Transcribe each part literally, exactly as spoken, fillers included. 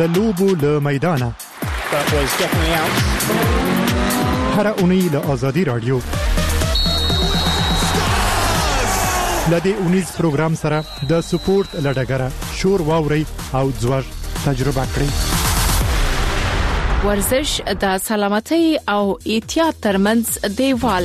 د لوبو له میدانه. That was definitely out. هر اونۍ له آزادي رادیو لدې اونیز پروګرام سره د سپورت لډګره شور واوري او ځوړ تجربه کړئ. ورزش د سلامتۍ او احتیاط ترمنځ دیوال.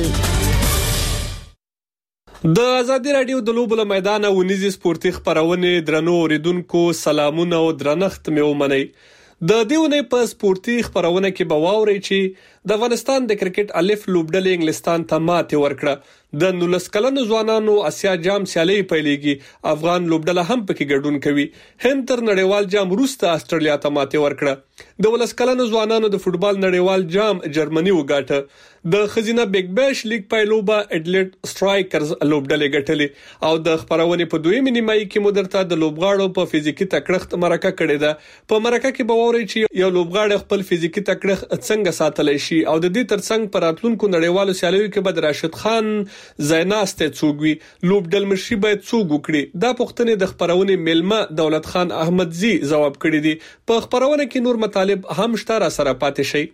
د آزادي رادیو د لوبو له میدانه ونیزي سپورتي خبرونه درنو اوریدونکو سلامونه او درنښت مې ومنئ. د دیونه په سپورتي خبرونه کې به واوري چې د افغانستان د کرکټ الف لوبډلې انګلستان ته ماتې ورکړه. د نولس کلنو ځوانانو اسیا جام سیالي پیلېږي. افغان لوبډله هم پکې ګډون کوي. هند تر نړیوال جام وروسته استرالیا ته ماتې ورکړه. د ولس کلنو ځوانانو د فوتبال نړیوال جام جرمني وګاټه. د خزینه بیگ بیش لیگ پایلوبه اډلیټ سټرایکرز لوبډلې ګټلې او د خبرونه په دویمه نیمه کې مدرته د لوبغاړو په فزیکی تکړښت مرکه کړې ده. په مرکه کې به ووري چې یو لوبغاړی خپل فزیکی تکړښت څنګه ساتلی شي او د دې ترڅنګ پر راتلونکو نړیوالو سیالیو کې به راشد خان زیناسته څوګوي لوبډل مشري باید څوګ وکړي. دا پوښتنه د خبرونه ملما دولت خان احمدزي جواب کړی دی. په خبرونه کې نور مطالب هم شته سره پاتې شي.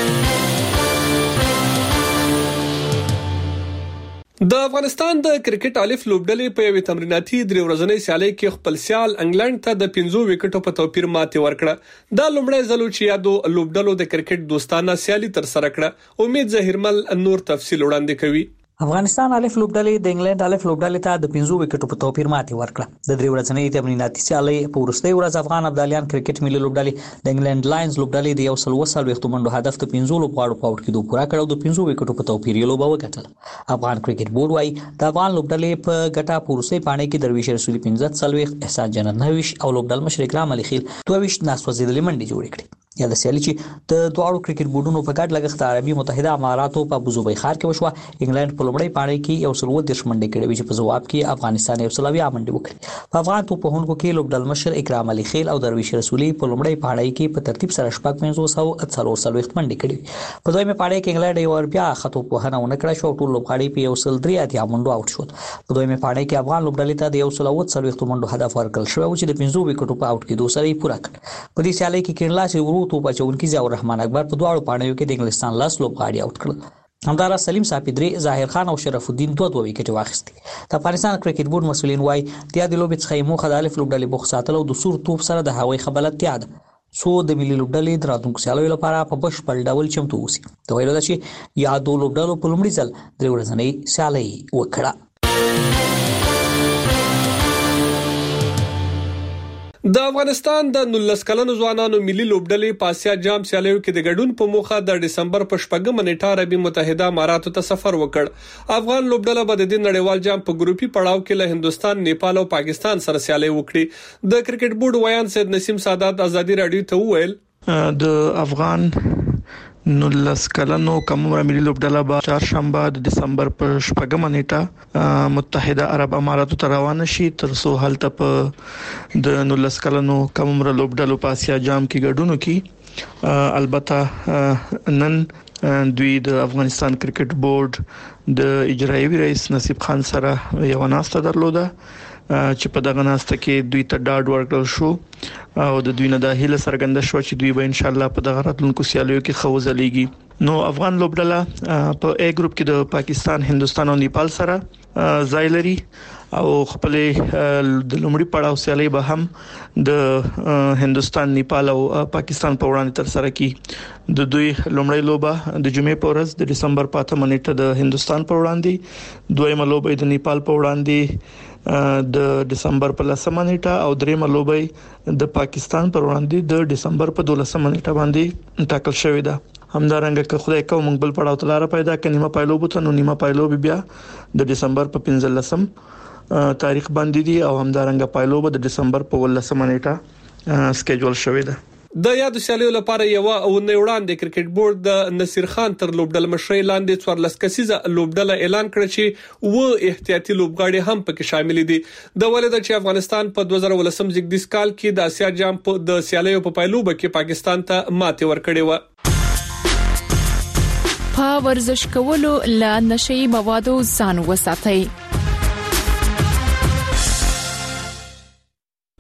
د افغانستان د کرکټ الف لوبډلې په یوه تمریناتي درې ورځنۍ سیالي کې خپل سیال انګلند ته د پنځو وکټو په توپیر ماتې ورکړه. دا لومړی ځل چې یادو لوبډلو د کرکټ دوستانه سیالي تر سره کړه. امید ظهیرمل نور تفصیل وړاندې کوي. افغانستان الف لوبډلې د انګلند الف لوبډلې ته د پنځو وکټو په توپیر ماتې ورکړه. د درې ورځنۍ تمریناتي سیالي په وروستۍ ورځ افغان ابدالیان کرکټ ملي لوبډلې د انګلند لاینز لوبډلې د یو سل وسل وختو منډو هدف د پنځو لوبغاړو په وړ کې دوه پورا کړو د پنځو وکټو په توپیر یې لوبه وګټله. افغان کرکټ بورډ وايي د افغان لوبډلې په ګټه په وروستۍ پاڼې کې درویش رسولي پنځه څلويخت احسان جنت نویش او لوبډل مشر اکرام علي خیل دوه ویشت ناسوځېدلې منډې جوړې کړې. یا د سیالي چې د دواړو کرکټ بورډونو په ګډ لګښت عربي متحده اماراتو په ابوظبي ښار کې وشوه. انګلند په لومړۍ پاڼې کې یو سل ودېرش منډې کړې چې په جواب کې افغانستان یو سل اویا منډې وکړې. په افغان توپوهونکو کې لوبډل مشر اکرام علي خیل او درویش رسولي په لومړۍ پاڼې کې په ترتیب سره شپږ پنځوس او څلور څلوېښت منډې کړې. په دویمه پاڼې کې انګلند یو بیا خطو په هنه ونکړه شو ټول لوبغاړي په یو سل درې اتیا منډو اوټ شول. په دویمه پاڼې کې افغان لوبډلې ته د یو سل اووه څلوېښت منډو هدف ورکړل شو چې د پنځو وکټو په اوټ کې دوه سره پوره کړ. په دې سیالي کې کینلا چې ورو توپ اچونکي ضیاء الرحمن اکبر په دواړو پاڼو کې د انګلستان لاس لوبغاړي اوټ کړل. همدارس سلیم صافی ظاهر خان او شرف الدین دوه دوه وکټ واخیستي. د افغانستان کرکټ بورډ مسولین وايي د دې لوبې څخه موخه د الف لوبډلې بوخ ساتل او د سور توپ سره د هوایي خبرتیا ده څو د ملي لوبډلې د راتلونکو سیالیو لپاره په بشپړ ډول چمتو اوسي. د ویلو ده چې یادو لوبډلو په لومړي ځل درې ورځنۍ سیالي وکړه. د افغانستان د نولس کلنو ځوانانو ملي لوبډلې په اسیا جام سیالیو کې د ګډون په موخه د دسمبر په شپږمه نیټه عربي متحده اماراتو ته سفر وکړ. افغان لوبډله به د نړیوال جام په ګروپي پړاو کې له هندستان، نیپال او پاکستان سره سیالي وکړي. د کرکټ بورډ ویان سید نسیم سادات آزادي رادیو ته وویل د افغان نولس کلنو کمره ملي لوبډله به چهارشنبه د دسمبر په شپږمه نیټه متحده عرب اماراتو ته روان شي تر څو هلته په د نولس کلنو کمره لوبډلو په اسیا جام کې ګډون وکړي. البته نن دوی د افغانستان کرکټ بورډ د اجرایي رئیس نصیب خان سره یو ناسته درلوده چې په دغه ناسته کې دوی ته ډاډ ورکړل شو او د دوی نه د هیله څرګنده شو چې دوی به ان شاء الله په دغه راتلونکو سیالیو کې خوځلېږي. نو افغان لوبډله په ا ګروپ کې د پاکستان، هندستان او نیپال سره ځای لري او خپل د لومړي پړاو سیالي به هم د هندستان، نیپال او پاکستان په وړاندې تر سره کی. د دوی لومړی لوبه د جمعې په ورځ د دسمبر په اتمه نیټه د هندستان په وړاندې، دویمه لوبه د نیپال په وړاندې د دسمبر په لسمه نیټه او دریمه لوبه د پاکستان پر وړاندې د دسمبر په دولسمه نیټه باندې ټاکل شوې ده. همدارنګه که خدای کوم موږ بل پړاو ته لار پیدا کړي نیمه پایلوب ته نو نیمه پایلوب بیا د دسمبر په پنځلسم تاریخ باندې دي او همدارنګه پایلوب د دسمبر په ولسمه نیټه سکیجول شوې ده. د یاد سیالیو لپاره یو او نه وړاندې کرکټ بورډ د نصیر خان تر لوبډل مشرۍ لاندې څوارلس کسیزه لوبډله اعلان کړ چې و احتیاطي لوبغاړي هم پکې شامل دي. د ولید چې افغانستان په دوه زره ولسم زیږدیز کال کې د اسیا جام په د سیالیو په پایلوب کې پاکستان ته ماتې ورکړې و. په ورزش کولو له نشئی موادو ځان وساتئ.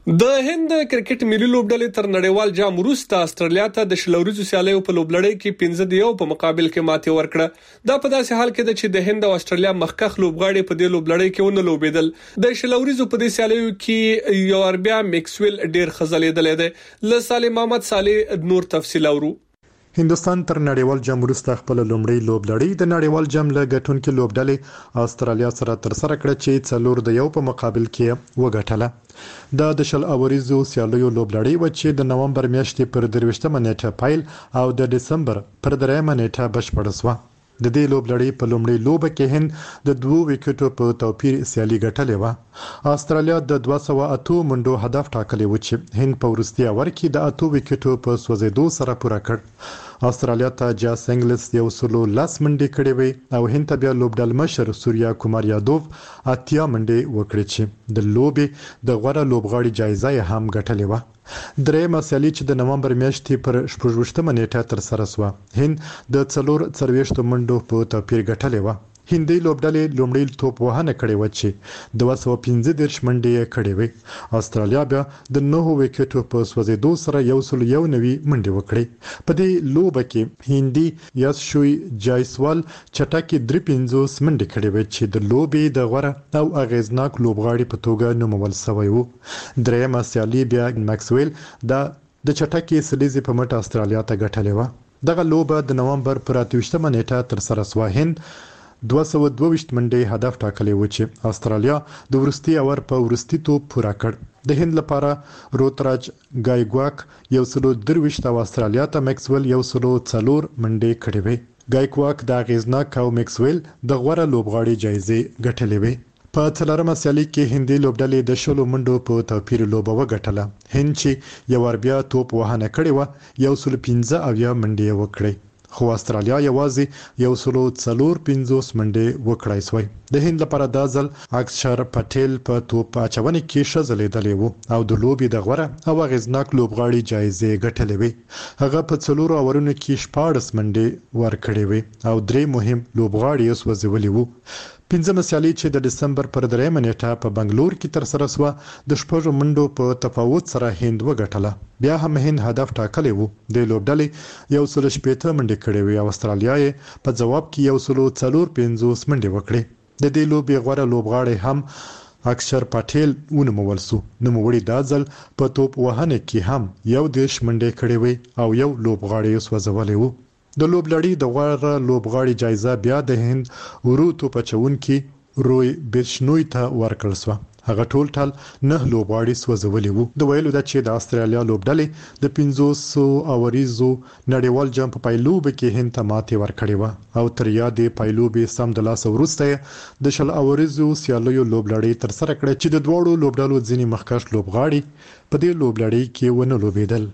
د هند کرکټ ملي لوبډلې تر نړیوال جام وروسته استرالیا ته د شلوريزو سیالیو په لوبلړۍ کې پنځه د یو په مقابل کې ماتې ورکړه. دا په داسې حال کې چې د هند او استرالیا مخکخ لوبغاړي په دې لوبلړۍ کې ونه لوبېدل. د شلوريزو په دې سیالیو کې یو اربیا میکسویل ډیر خزلېدل دی. ل سالم محمد صالح نور تفصیل اورو. هندستان تر نړیوال جام وروسته خپل لومړی لوبلړۍ د نړیوال جام له ګټونکو لوبډلې استرالیا سره تر سره کړه چې څلور د یو په مقابل کې وګټله. دا د شل اوریزو سیالیو لوبلړۍ و چې د نومبر میاشتې پر درویشتمه نیټه پیل او د دسمبر پر دریمه نیټه بشپړه شوه. د دې لوبلړۍ په لومړۍ لوبه کې هند د دوه وکټو په توپیر سیالي ګټلې و. استرالیا د دوه سوه اته منډو هدف ټاکلی و چې هند په وروستي اور کې د اته وکټو په سوځېدو سره پوره کړ. استرالیا ته جاس انګلیس یو سلو لاس منډي کړې وي او هند ته بیا لوبډل مشر سوریا کومار یادوف اتیا منډي وکړي چې د لوبې د غوړه لوبغاړي جایزه هم ګټلې و. درېمه سیالي چې د نومبر میاشتې پر شپږویشتمه نیټه تر سره شوه هند د څلور څلوېښت منډو په توپیر ګټلې و. هندي لوبډلې لومړی توپ وهنه کړې و چې دوه سوه پنځه دېرش منډې یې کړې وې. استرالیا بیا د نهو وکټو په سوځېدو سره یو سل یو نوي منډې وکړې. په دې لوبه کې هندي یاسشوی جایسوال چټکي درې پنځوس منډې کړې وې چې د لوبې د غوړه او اغیزناک لوبغاړي په توګه نومول شوی و. درېمه سیالي بیا میکسویل د د چټکي سلیزي په مټ استرالیا ته ګټلې و. دغه لوبه د نومبر پر اتویشتمه نیټه تر سره شوه. هند دوه سوه دوه ویشت منډې هدف ټاکلی و چې استرالیا د ورستي اور په ورستي توپ پوره کړ. د هند لپاره روتراج ګایګواک یو سلو درویشت او استرالیا ته میکسویل یو سلو څلور منډې کړې وې. ګایګواک د اغیزناک او میکسویل د غوړه لوبغاړي جایزې ګټلې وې. په څلورمه سیالي کې هندي لوبډلې د شلو منډو په توپیر لوبه وګټله. هند چې یو اربیا توپ وهنه کړې و یو سل پنځه اویا منډې وکړې خو استرالیا یوازې یو سلو څلور پنځوس منډې وکړای شوی. د هند لپاره دا ځل اکشر پټیل په توپ اچونې کې ښه ځلېدلی و او د لوبې د غوره او اغیزناک لوبغاړي جایزې ګټلې وې. هغه په څلورو اورونو کې شپاړس منډې ورکړې وې او درې مهم لوبغاړي یې سوځولي وو. پنځمه سیالي چې د دسمبر پر دریمه نیټه په بنگلور کې تر سره شوه د شپږو منډو په تفاوت سره هند وګټله. بیا هم هند هدف ټاکلی و. د لوبډلې یو سل شپېته منډې کړې وې او استرالیا یې په جواب کې یو سل څلور پنځوس منډې وکړې. د دې لوبې غوره لوبغاړی هم اکشر پټیل ونومول شو. نوموړي دا ځل په توپ وهنه کې هم یو دېرش منډې کړې وې او یو لوبغاړی یې سوځولی و. د لوبلړۍ د غوره لوبغاړي جایزه بیا د هند ورو توپ اچونکي روی بشنوي ته ورکړل شوه. هغه ټول ټال نه لوبغاړي سوځولي وو. د ویلو ده چې د استرالیا لوبډلې د پنځوسو اوریزو نړیوال جام په پایلوب کې هند ته ماتې ورکړې و او تر یادې پایلوبې سم د لاس وروسته د شل اوریزو سیالیو لوبلړۍ تر سره کړه چې د دواړو لوبډلو ځینې مخکښ لوبغاړي په دې لوبلړۍ کې ونه لوبېدل.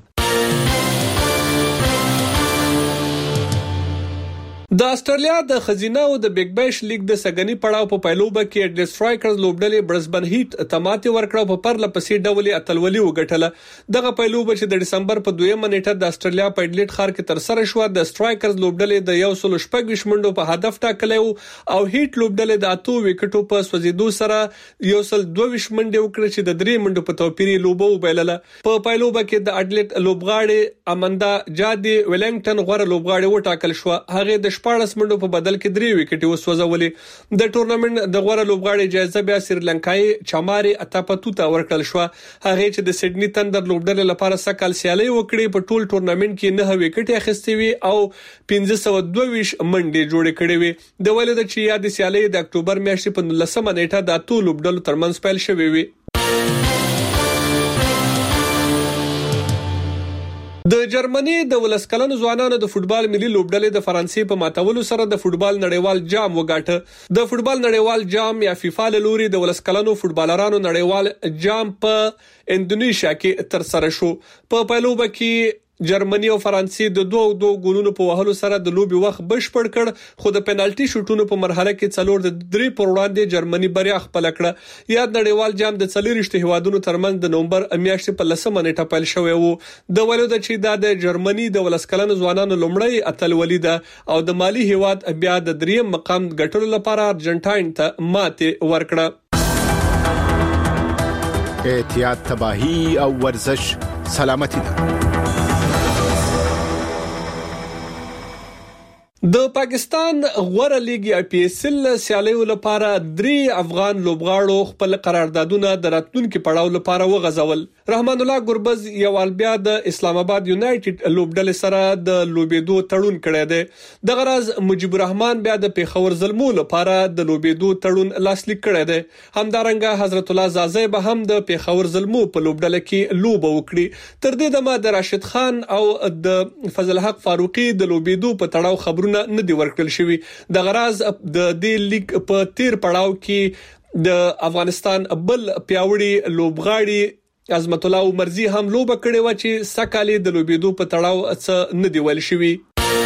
د استرالیا د خزینه او د بیگ بیش لیگ د سګنی پړاو په پایلوبه کې د سټرایکرز لوبډلې برزبن هیټ تماته ورکړه په پرله پسې ډول اتلولي وګټله. دغه پایلوبه چې د دسمبر په دویمه نیټه د استرالیا په ایډلیټ ښار کې تر سره شو د سټرایکرز لوبډلې د یو سل شپږ ویشت منډو په هدف ټاکلی او هیټ لوبډلې د اته وکټو په سوځېدو سره یو سل دوه ویشت منډې وکړه چې د درې منډو په توپیر لوبه وبایلله. په پایلوبه کې د ایډلیټ لوبغاړي اماندا جادي ویلنګټن غوړه لوبغاړي وټاکل شو. هغه د شپاړس منډو په بدل کې درې وکټې وسوځولې. د ټورنمنت د غوړه لوبغاړي جایزه بیا سریلانکایي چاماري اتاپاتو ته ورکړل شو. هغه چې د سیډني تندر لوبډلې لپاره سکهال سیالي وکړي په ټول ټورنمنت کې نه وکټې اخیستې وي او پنځه سوه دوه ویشت منډې جوړې کړې وي. د ویلو د چې یاد سیالي د اکتوبر میاشتې په نولسمه نیټه د اتو لوبډلو ترمنځ پیل شوې وي. د جرمني د ولسکلنو ځوانانو د فوتبال ملي لوبډلې د فرانسې په ماتولو سره د فوتبال نړیوال جام وګاټه. د فوتبال نړیوال جام یا فیفا له لوري د ولسکلنو فوتبالرانو نړیوال جام په اندونیشیا کې تر سره شو. په پایلوبه کې جرمني او فرانسې د دوه دوه ګولونو په وهلو سره د لوبي وخت بشپړ کړ خو د پنالټي شوټونو په مرحله کې څلور د درې پر وړاندې جرمني بریا خپل کړه. یاد نړیوال جام د څلورشت هیوادونو ترمنځ د نومبر میاشتې په لسمه نیټه پیل شوی وو. د ویلو د چې دا د جرمني د ولسکلنو ځوانانو لومړی اتلولي ده او د مالی هیواد بیا د دریم مقام ګټلو لپاره ارجنټاین ته ماتې ورکړه. احتیاط تباہی او ورزش سلامتی ده. د پاکستان غوړه لیګ ای پی ایس ال سیالیو لپاره درې افغان لوبغاړو خپل قراردادونه د راتلونکو پړاو لپاره وغځول. رحمان الله ګربز یو البیا د اسلام آباد یونایټډ لوبډلې سره د لوبېدو تړون کړی دی. د غرض مجيب الرحمن بیا د پیښور زلمو لپاره د لوبېدو تړون لاسلیک کړی دی. همدارنګه حضرت الله زازی به هم د پیښور زلمو په لوبډله کې لوب وکړي. تر دې دمه د راشد خان او د فضل حق فاروقي د لوبېدو په تړاو خبرونه نه دی ورکړل شوی. د غرض د دې لیګ په تیر پړاو کې د افغانستان بل پیاوړي لوبغاړي عظمت الله عمرزي هم لوبه کړې و چې سکهاله د لوبېدو په تړاو څه نه دی ویل شوی.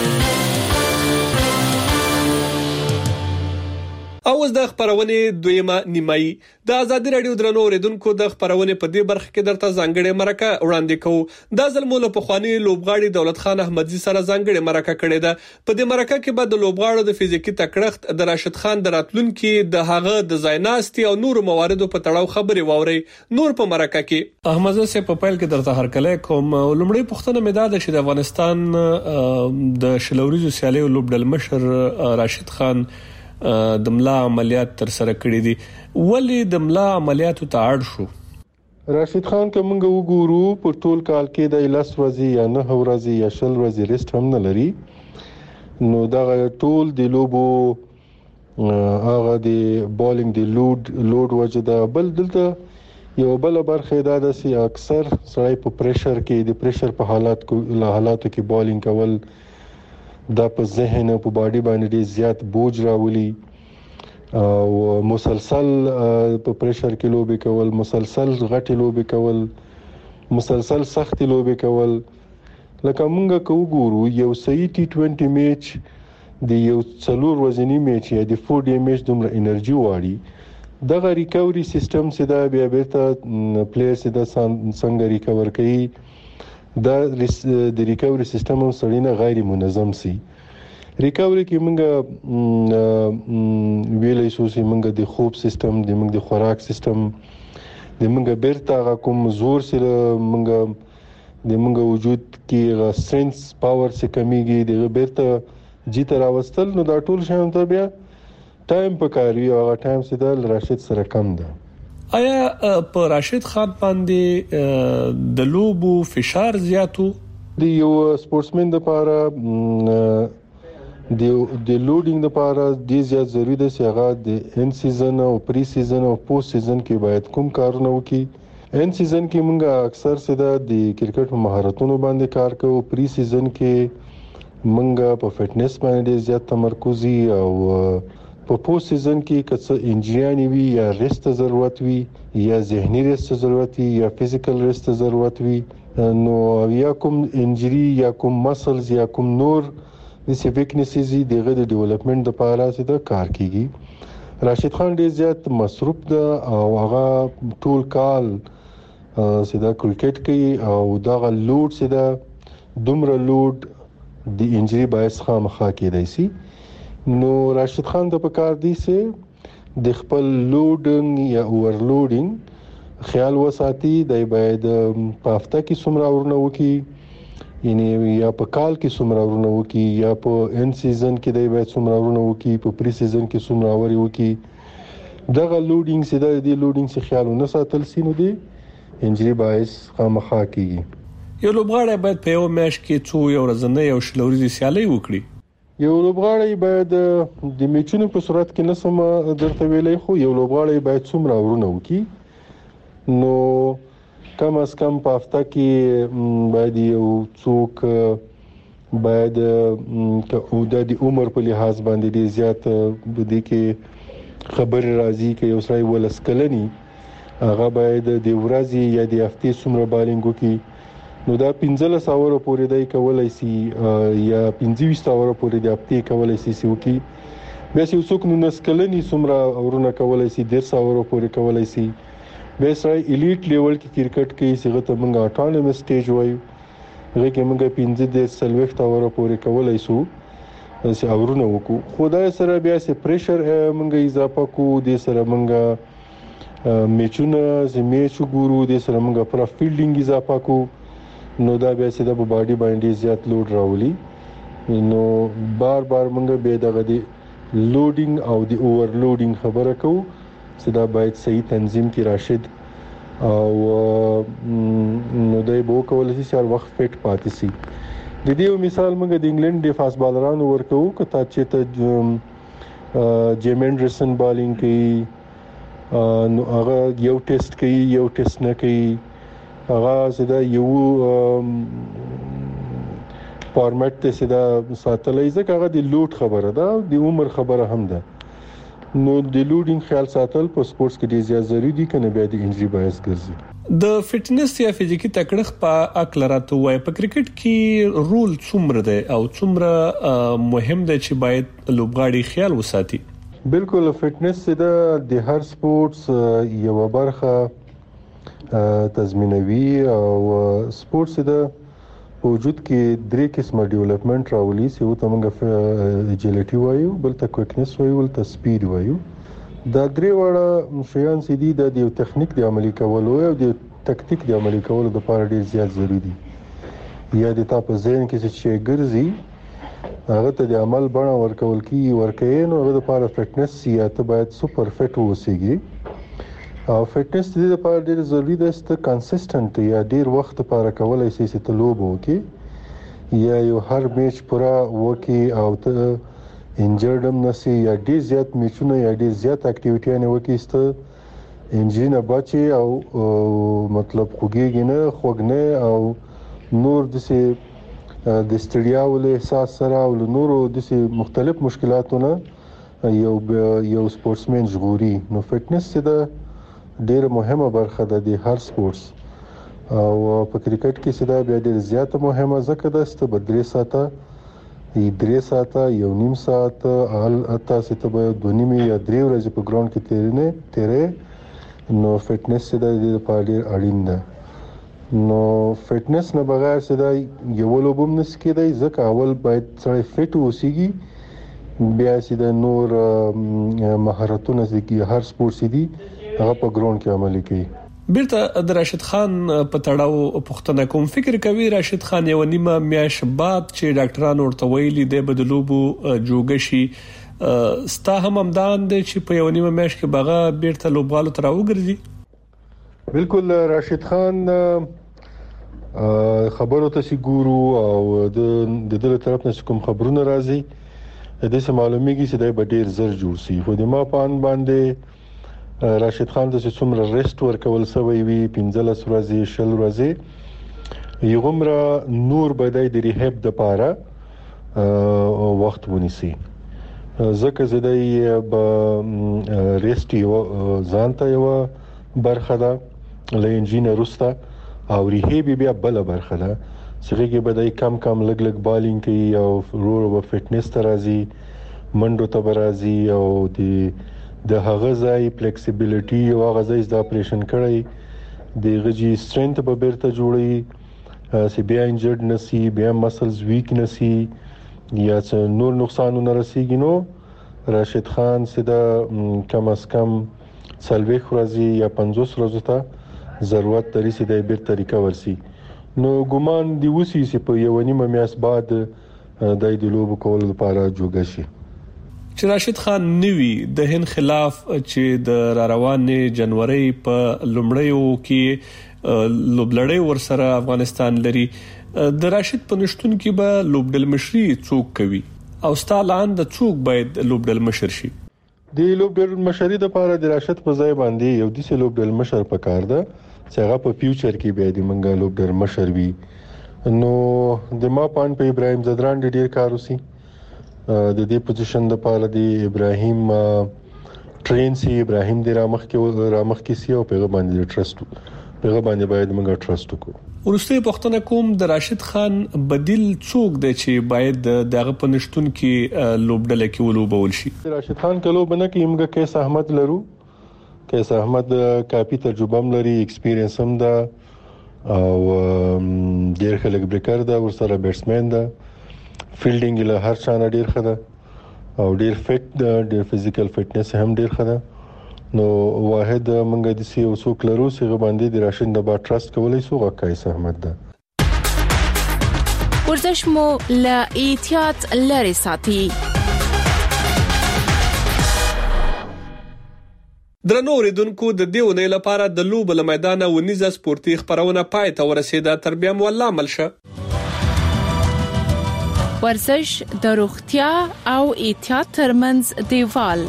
او د خبرونه دویمه نیمایي د ازادي رادیو درنو اوریدونکو د خبرونه په دې برخه کې درته ځانګړې مرکه وړاندې کوو. د ظلمولو په خواني لوبغاړي دولت خان احمدزي سره ځانګړې مرکه کړې ده. په دې مرکه کې به د لوبغاړو د فزیکی تکړښت د راشد خان د راتلونکو د هغه د زایناستي او نور مواردو په تړاو خبرې واوري. نور په مرکه کې احمدزي سه په پیل کې درته هرکله کوم. لومړی پوښتنه مې ده چې د افغانستان د شلوريزو سیالیو لوبډل مشر راشد خان د ملا عملیات تر سره کړی دي. ولی د ملا عملیاتو ته اړ شو؟ راشد خان کومه وګورو په ټول کال کې د لاس ورځي یا نه ورځي یا شل ورځي ریسټ هم نه لري. نو دا ټول د لوبو هغه د بالینګ د لود لود وجه ده. بل دلته یو بل برخه دا ده چې اکثر سړی په پریشر کې د پریشر په حالات کو حالاتو کې بالینګ کول دا په ذهن او په باډي باندې ډیر زیات بوج راولي او مسلسل په پریشر کې لوبي کول، مسلسل غټي لوبي کول، مسلسل سختي لوبي کول. لکه مونږه کو ګورو یو صحیح ټي ټوئنټي میچ د یو څلور وزنی میچ یا د فور ډے میچ دومره انرژي واړي. دغه ریکوري سیستم چې دا بیا بیرته پلیئر چې دا څنګه ریکور کوي دا د ریکوري سیستم هم سړینه غیر منظم سي. ریکوري کې موږ ویلې شو چې موږ د خوب سیستم د موږ د خوراک سیستم د موږ بیرته کوم زور سره موږ د موږ وجود کې سنس پاور څخه کمیږي د بیرته جیت راوستل. نو دا ټول شان ته بیا ټایم پکاري او هغه ټایم چې د راشد سره کم ده. آیا په راشد خان باندې د لوبو فشار زیاتو؟ د یو سپورټسمن لپاره د د لوډینګ لپاره د زیات ضروري ده چې هغه د ان سیزن او پری سیزن او پوسټ سیزن کې باید کوم کارونه وکړي. ان سیزن کې موږ اکثر سره د کرکټ په مهارتونو باندې کار کوو. پری سیزن کې موږ په فټنس باندې زیات تمرکز او په پوسټ سیزن کې کڅ انجریانی وی یا ریسټ ضرورت وی یا ذهني ریسټ ضرورت وی یا فزیکل ریسټ ضرورت وی. نو یا کوم انجری یا کوم مسلز یا کوم نور د سی ویکنیسز دغه د ډیولپمنٹ لپاره چې دا کار کیږي. راشد خان ډیر زیات مصروف ده او هغه ټول کال چې دا کرکټ کوي او دا لوډ چې دا دومره لوډ د انجری باعث خامخا کېدای شي. نو راشد خان د پکار دی چې د خپل لوډینګ یا اورلوډینګ خیال وساتي. د باید په هفته کې څومره ورونه وکي یعنی یا په کال کې څومره ورونه وکي یا په ان سیزن کې د باید څومره ورونه وکي په پری سیزن کې څومره وري وکي. دغه لوډینګ سي د دې لوډینګ څخه خیال نه ساتل سي نو دی انجری باعث خامخا کیږي. یو لوبغاړی باید په یو میچ کې څو یو ورځنۍ او شلوريزي سیالي وکړي. یو لوبغاړی باید د میچونو په صورت کې نسم درته ویلې خو یو لوبغاړی باید څومره ورونه وکي. نو کم از کم په هفته کې باید یو څوک باید که د عمر په لحاظ باندې ډیر زیات بده کې خبر راځي کې یو سړی ولسکلنی هغه باید د ورځې یا د هفتې څومره بالینګ وکي. نو دا پنځله ساوره پورې دای کولای شي یا پنځه ساوره پورې د هفتې کولای شي سوکي. بیا چې څوک نو نسکلنی څومره ورونه کولای شي ډیر ساوره پورې کولای شي. بیا سره الیټ لیول کې کرکټ کې څنګه ته موږ اټانومس سټیج وایو هغه کې موږ پنځه د سلويخت ساوره پورې کولای شو چې اورونه وکړو. خدای سره بیا چې پریشر موږ اضافه کو د سره موږ میچونه چې میچ ګورو د سره موږ پر فیلډینګ اضافه کو نو دا بیا چې د باډي باندې زیات لوډ راولي نو بار بار موږ به دغه دی لوډینګ او د اوورلوډینګ خبره کوو چې دا باید صحیح تنظیم کې راشد او نو دای بو کول شي چې هر وخت فټ پاتې شي د دې مثال موږ د انګلند د فاست بالرانو ورکو کته چې ته جیم انډرسن بالینګ کوي نو هغه یو ټیسټ کوي یو ټیسټ نه کوي هغه زدا یو فارمټ ته زدا ساتلای ځکه هغه د لوډ خبره ده د عمر خبره هم ده نو د لوډینګ خیال ساتل په سپورتس کې ډیر زیات ضروری دي کنه بیا د انجری باعث ګرځي د فټنس یا فزیکی تکړښت په اکلرات وای په کرکټ کې رول څومره دی او څومره مهم دی چې باید لوبغاړي خیال وساتي بالکل فټنس د هر سپورتس یو برخه تضمینوي او سپورتس د وجود کې درې قسمه ډیولپمنٹ راولي چې وته موږ اجیلټي وایو بل ته کویکنس وایو بل ته سپید وایو دا درې وړه شیان چې دي د یو تخنیک د عملي کولو او د تکتیک د عملي کولو لپاره ډیر زیات ضروری دي یا د تاسو ذهن کې چې ګرځي هغه ته د عمل بڼه ورکول کی ورکې نو هغه لپاره فټنس یا ته باید سپر فټ اوسېږي او فټنس د لپاره ډیر ضروری ده چې کنسستنت یا ډیر وخت لپاره کولای شي چې ته لوب وکې یا یو هر میچ پورا وکې او ته انجرډم نسی یا ډیر زیات میچونه یا ډیر زیات اکټیویټي نه وکې ست انجری نه بچي او مطلب خوګيږي نه خوګنه او نور د سي د ستړیا ول احساس سره او نورو د سي مختلف مشکلاتونه یو یو سپورتسمن ژغوري نو فټنس د ډیره مهمه برخه ده د هر سپورتس او په کرکټ کې سدا بیا ډیره زیاته مهمه ځکه ده چې بدري ساته درې ساعته یو نیم ساعت ال اته سته به دوه نیمه یا درې ورځې په ګراوند کې تیرنه تیرې نو فټنس د دې لپاره ډیر اړین ده نو فټنس نه بغیر سدا یو لوبم نس کېدای ځکه اول باید سړی فټ اوسېږي بیا سدا نور مهارتونه چې هر سپورت دي هغه په ګراوند کې عملي کوي بیرته د راشد خان په تړاو پښتنه کوم فکر کوي راشد خان یو نیمه میاش بعد چې ډاکټرانو ورته ویلي د بدلوبو جوګشي ستا هم امدان دي چې په یو نیمه میاش کې بغا بیرته لوبغالو تر وګرځي بالکل راشد خان خبرو ته سي ګورو او د دغه طرف نه کوم خبرونه راځي د دې معلومیږي چې د ډیر زر جوړ سي خو د ما پان باندې راشد خان د څومره ریسټ ورکول سوی وي پنځلس ورځې شل ورځې یومره نور بدای د ریهاب د پاره وخت ونیسي ځکه زدای به ریسټ یو ځانته یو برخه ده له انجینر رستا او ریهاب بیا بل برخه ده چې بدای کم کم لګ لګ بالینګ کوي او رور او فټنس ترازی منډو تبرازی او د د هغه ځای فلیکسیبিলিټي او هغه ځای د اپریشن کړی د غجی سترنث په بیرته جوړي سی بیا انجرډ نسی بیا مسلز ویک نسی یا څه نور نقصانونه رسیږي نو راشد خان سدا کم از کم سلوي خرازي یا پنځوس ورځې ته ضرورت لري چې د بیرته ریکور شي نو ګومان دی وسی چې په یو نیمه میاس بعد د دې لوب کول لپاره جوګه شي چې راشد خان نوی د هند خلاف چې د را روانې جنوري په لومړیو کې لوبلړۍ ورسره افغانستان لري د راشد په نشټون کې به لوبډل مشري څوک کوي او ستالان د څوک باید لوبډل مشر شي د لوبډل مشري د لپاره د راشد په ځای باندې یو د لوبډل مشر پکار ده چې هغه په فیوچر کې به د منګا لوبډل مشر وي نو د ما پان په ابراهيم زدران ډیر کار وسی د دې پوزیشن د پاره دی ابراهيم ټرین سی ابراهيم د رامخ کې رامخ کې سی او پیغام باندې ټرست پیغام باندې باید موږ ټرست وکړو ورسته پښتنه کوم د راشد خان بدیل څوک دی چې باید دغه پنشتون کې لوبډل کې ولوبول شي راشد خان کلو بنه کې موږ کیس احمد لرو کیس احمد کافي تجربه هم لري ایکسپیرینس هم ده او ډیر خلک بریکر ده ورسره بیټسمن ده فیلډینګ له هر چا نه ډیر خده او ډیر فټ ده ډیر فزیکل فټنس هم ډیر خده نو واحد منګه د سی او سو کلروس غ باندې د راشن د با ټرست کولای سو غکای احمد ده ورزش مو ل احتیاط لري ساتي. درنو اوریدونکو د دیونې لپاره د لوب له میدان ونیزه سپورتي خبرونه پای ته ورسیده. تر بیا مو الله ملشه. ورزش د روغتیا او احتیاط ترمنځ دیوال.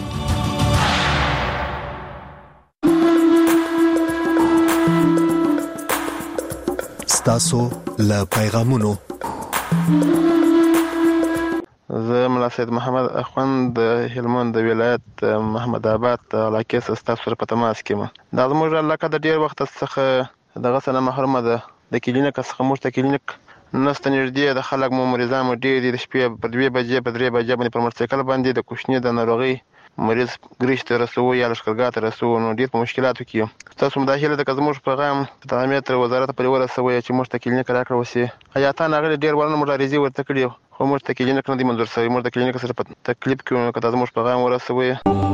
ستاسو له پیغامونو زه ملا سید محمد اخوند د هلمند د ولایت محمد آباد علاقې څخه ستاسو سره په تماس کې یم. دا زموږ علاقه د ډیر وخت څخه دغه سره محرومه ده. د کلینیک څخه موږ ته کلینیک نسته نږدې. د خلک مو مریضان مو ډیر دي. د شپې په دوه بجې په درې بجې باندې پر موټرسایکل باندې د کوشنی د ناروغي مریض ګریش ته رسو یا لشکرګاه ته رسو. نو ډیر په مشکلاتو کې تاسو مداخله د زموږ پیغام د امنیت وزارت په لور سوي چې موږ ته کلینیک راکړو وسی حیاتان هغه ډیر ورنه مبارزي ورته کړی خو موږ ته کلینیک نه دی منظور شوی. موږ د کلینیک سره په تکلیف کې نو کته زموږ پیغام ورسوي.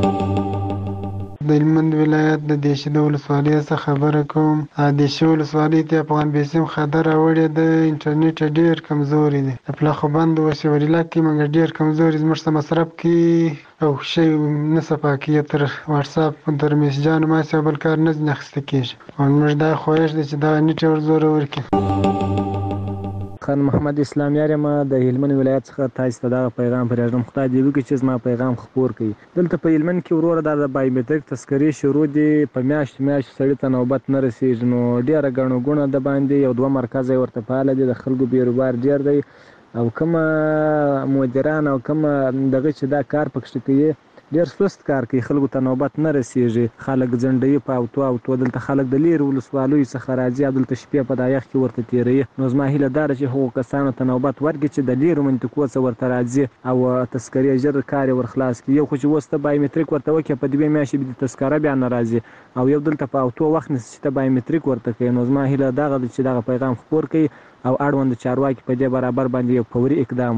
د هلمند ولایت د دیشې ولسوالۍ څخه خبره کوم. د دیشې ولسوالۍ ته افغان بیسیم خبر راوړی د انټرنیټ ډیر کمزوري دی. په پلاخوبند او شوریلا کې موږ ډیر کمزوري زموږ سره مصرف کې او شی نه صفاکیه تر واتس اپ تر میسجانو ما څه بل کار نه نخسته کیږي. او موږ دا خوښ دي چې دا نیټ ور زور ورکړي. خان محمد اسلام یارم د هلمند ولایت څخه تاسو ته دا پیغام پرېږدم. خدای دې وکړي چې زما پیغام خپور کړي. دلته په هلمند کې وروره د بایومټریک تذکرې شروع دي. په میاشت میاشت سړی ته نوبت نه رسیږي. نو ډیره غنو غونه د باندې یو دوه مرکز ورته فعال دي. د خلکو بیروبار ډیر دی او کومه مدیران او کومه دغه چې دا کار پکښ کوي ډیر سست کار کوي. خلکو ته نوبت نه رسیږي. خلک ځنډي په او تو او تو دلته خلک د لیر ولسوالۍ څخه راځي. دلته شپې په دایخ کې ورته تیری. نو زما هیله دار چې هغو کسانو ته نوبت ورکړي چې د لیر منطقو څخه ورته راځي او تذکرې ژر کار ورخلاص کړي. یو خو چې وسته بایومټریک ورته وکړي په دوه میاشتې به تذکره بیا نه راځي او یو دلته په او تو وخت نه چې بایومټریک ورته کوي. نو زما هیله دغه چې دغه پیغام خپور کړي او اړوند چارواکي په دې برابر باندې یو فوري اقدام.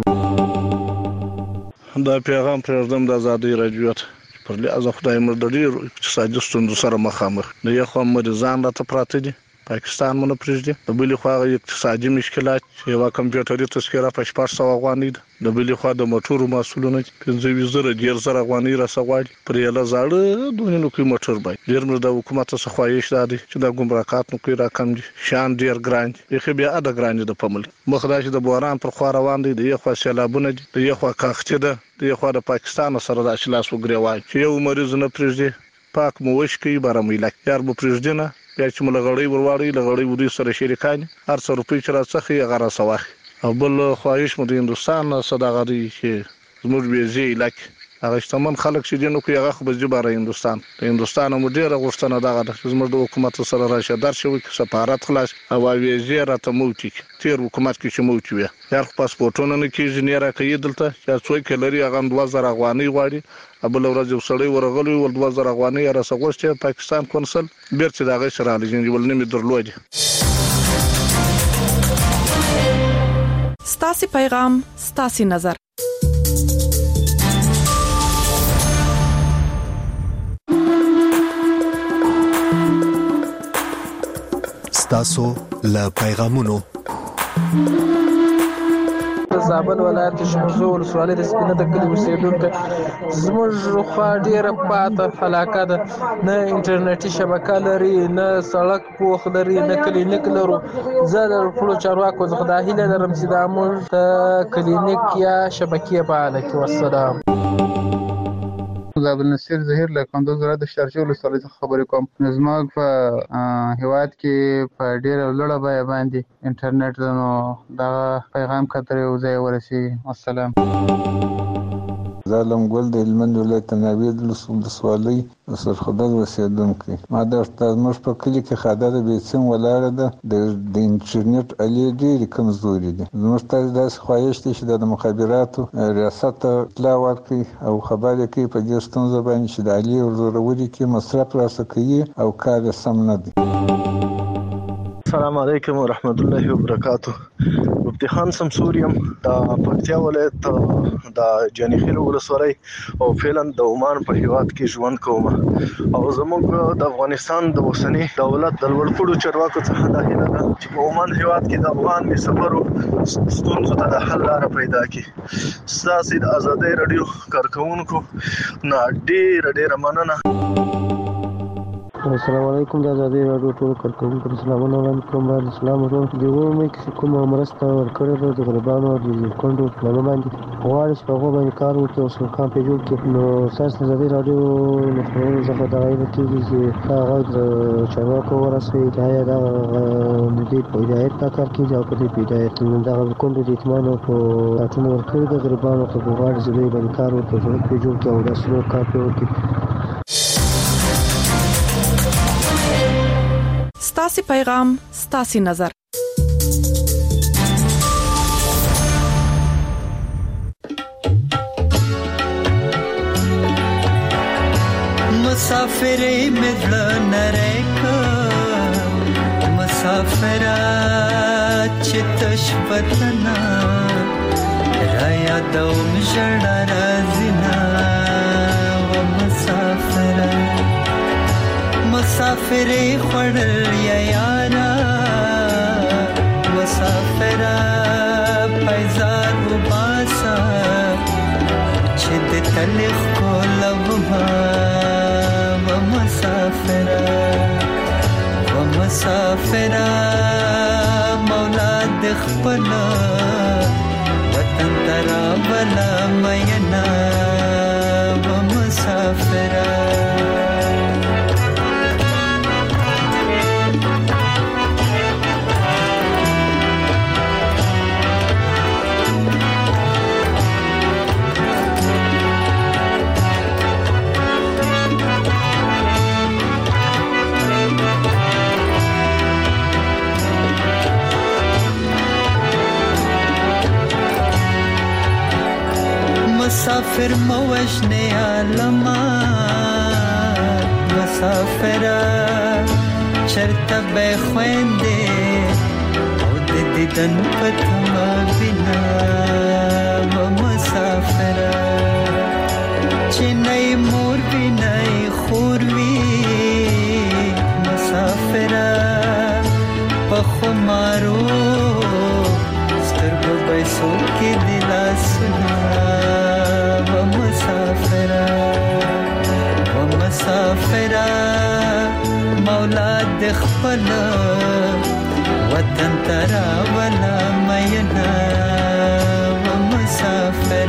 دا پیغام پرېږدم د آزادۍ راډیو پر لحاظ خدای مر د ډیر اقتصادي ستونزو سره مخامخ نه. یو خو مریضان راته پراته دي پاکستان مونږ پرېږدي. د بلې خوا اقتصادي مشکلات یو کمپیوټري تذکره په شپږ سوه افغانۍ ده. د بلې خوا د موټرو مسولونه پنځه ویشت زره ډیر زره افغانۍ راسغواړي پر یله زاړه دوه نو کې موټر بای ډیر مر د حکومت څخه خواهش ده چې د ګمرکات نو کې راکم دي. شان ډیر ګران دي. خو بیا اده ګران دي په ملک مخداش د بوران پر خوا روان دي. د یو خوا سیلابونه دي. د یو خوا کاخته ده. د یو خوا د پاکستان سره د اصلاح وګریوای چې یو مریض نه پرېږدي پاک مو وشکي بارمایله یار به پرېږدي نه بیا چې ملغړی ورواړي لغړی ودی سره شریکان هر څو روپۍ چې راڅخه یې غره سواخ. او بل خواهش مو د هندستان صداغه دي چې زموږ بیزي لک هغه شتمن خلک چې دینو کې هغه خو به جباره هندستان د هندستان مو ډیره غوښتنه دغه د زموږ د حکومت سره راشه درشوي چې سفارت خلاص او ویزه راته موټی تیر حکومت کې چې موټی وي یار پاسپورتونه نه کیږي نه راکې دلته چې څوک لري هغه دوه زره افغانۍ غواړي. ابل ورځ یو سړی ورغلی ول دوه زره افغانۍ را سغوسته پاکستان کونسل بیرته دغه سره لږ ول نه می درلودي. ستاسي پیغام ستاسي نظر. ستاسو له پیغامونو. زابل ولایت شمزو ولسوالۍ د سپینه د کلي اوسېدونکو زموږ خوا ډیره پاته علاقه ده. نه انټرنیټي شبکه لري نه سړک پوخ لري نه کلینیک لرو. زه د خپلو چارواکو څخه دا هیله لرم چې دا موږ ته کلینیک یا شبکې فعاله کړي. والسلام. عبد النصیر ظهیر له کندوز ولایت د شارجه ولسوالۍ څخه خبرې کوم. زموږ په هیواد کې په ډېره لوړه بیه باندې انټرنیټ نو دا پیغام کتر یو ځای ورسیږي. والسلام. زالم ګل د هلمند ولایت ناوید ولسوالۍ سرخدل اوسېدونکی. ما درته زموږ په کلي کې خاده د بیسیم ولاړه ده. د انټرنیټ الې ډېرې کمزوري دي. زموږ تاسو داسې خواهش دی چې د مخابراتو ریاست ته اطلاع ورکړي او خبرې کوي په دې ستونزه باندې چې د الې ورزورولي کې مصرف راسه کوي او کار یې سم نه دی. السلام علیکم ورحمت الله وبرکاتہ. مفتی خان سمسوریم د پکتیا ولایت د جنیخیل ولسوالۍ او فعلا د عمان په هیواد کې ژوند کوم او زموږ د افغانستان د اوسنی دولت د لوړپوړو چارواکو څخه د هیله ده چې په عمان هیواد کې د افغان مسافرو ستونزو ته د حل لاره پیدا کړي. ستاسو د ازادۍ رادیو کارکونکو نه ډیر ډیر مننه. السلام علیکم د ازادۍ رادیو ټول کارکونکو سلامونه وړاندې کوم. باندې اسلام ورو دی ومه چې کومه مرسته ورکړې ده د غربانو او د کندو په باندې غواړي چې په هغه باندې کار وکړي او څو کام په جوړ کړي. نو تاسو د ازادۍ رادیو نو څنګه دا غوښتل کیږي چې هغه د چارواکو ورسوي دا دا د دې په هدایت تا کار کوي او په دې په هدایت د کندو د اطمینان په اټونو ورکړي د غربانو په غواړي چې دوی باندې کار وکړي په جوړ کړي او دا څو کار په وکړي. ستاسي پیغام ستاسي نظر. مسافر مدل نریکا مسافر چتش پتنا رایا دوم جڑا رازنا و مسافر مسافر خړل یا یارا مسافر پایزار وباسا چې د تلخ کولو ما و مسافر و مسافر مولا د خپل وطن ترا بلا مینا و مسافر مسافر موجنه عالما مسافر چرته به خوينده او د دیدن پتما بنا و مسافر چنای مور بنای خوروي مسافر په مارو سترګو به سو کې دلا سنا مسافر و مسافر مولا د خپل وطن ترا ولا مینا و مسافر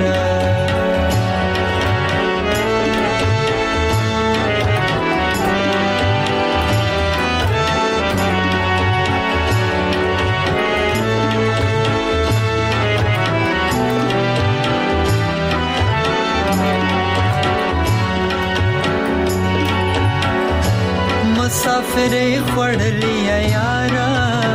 مسافر خړلې یارا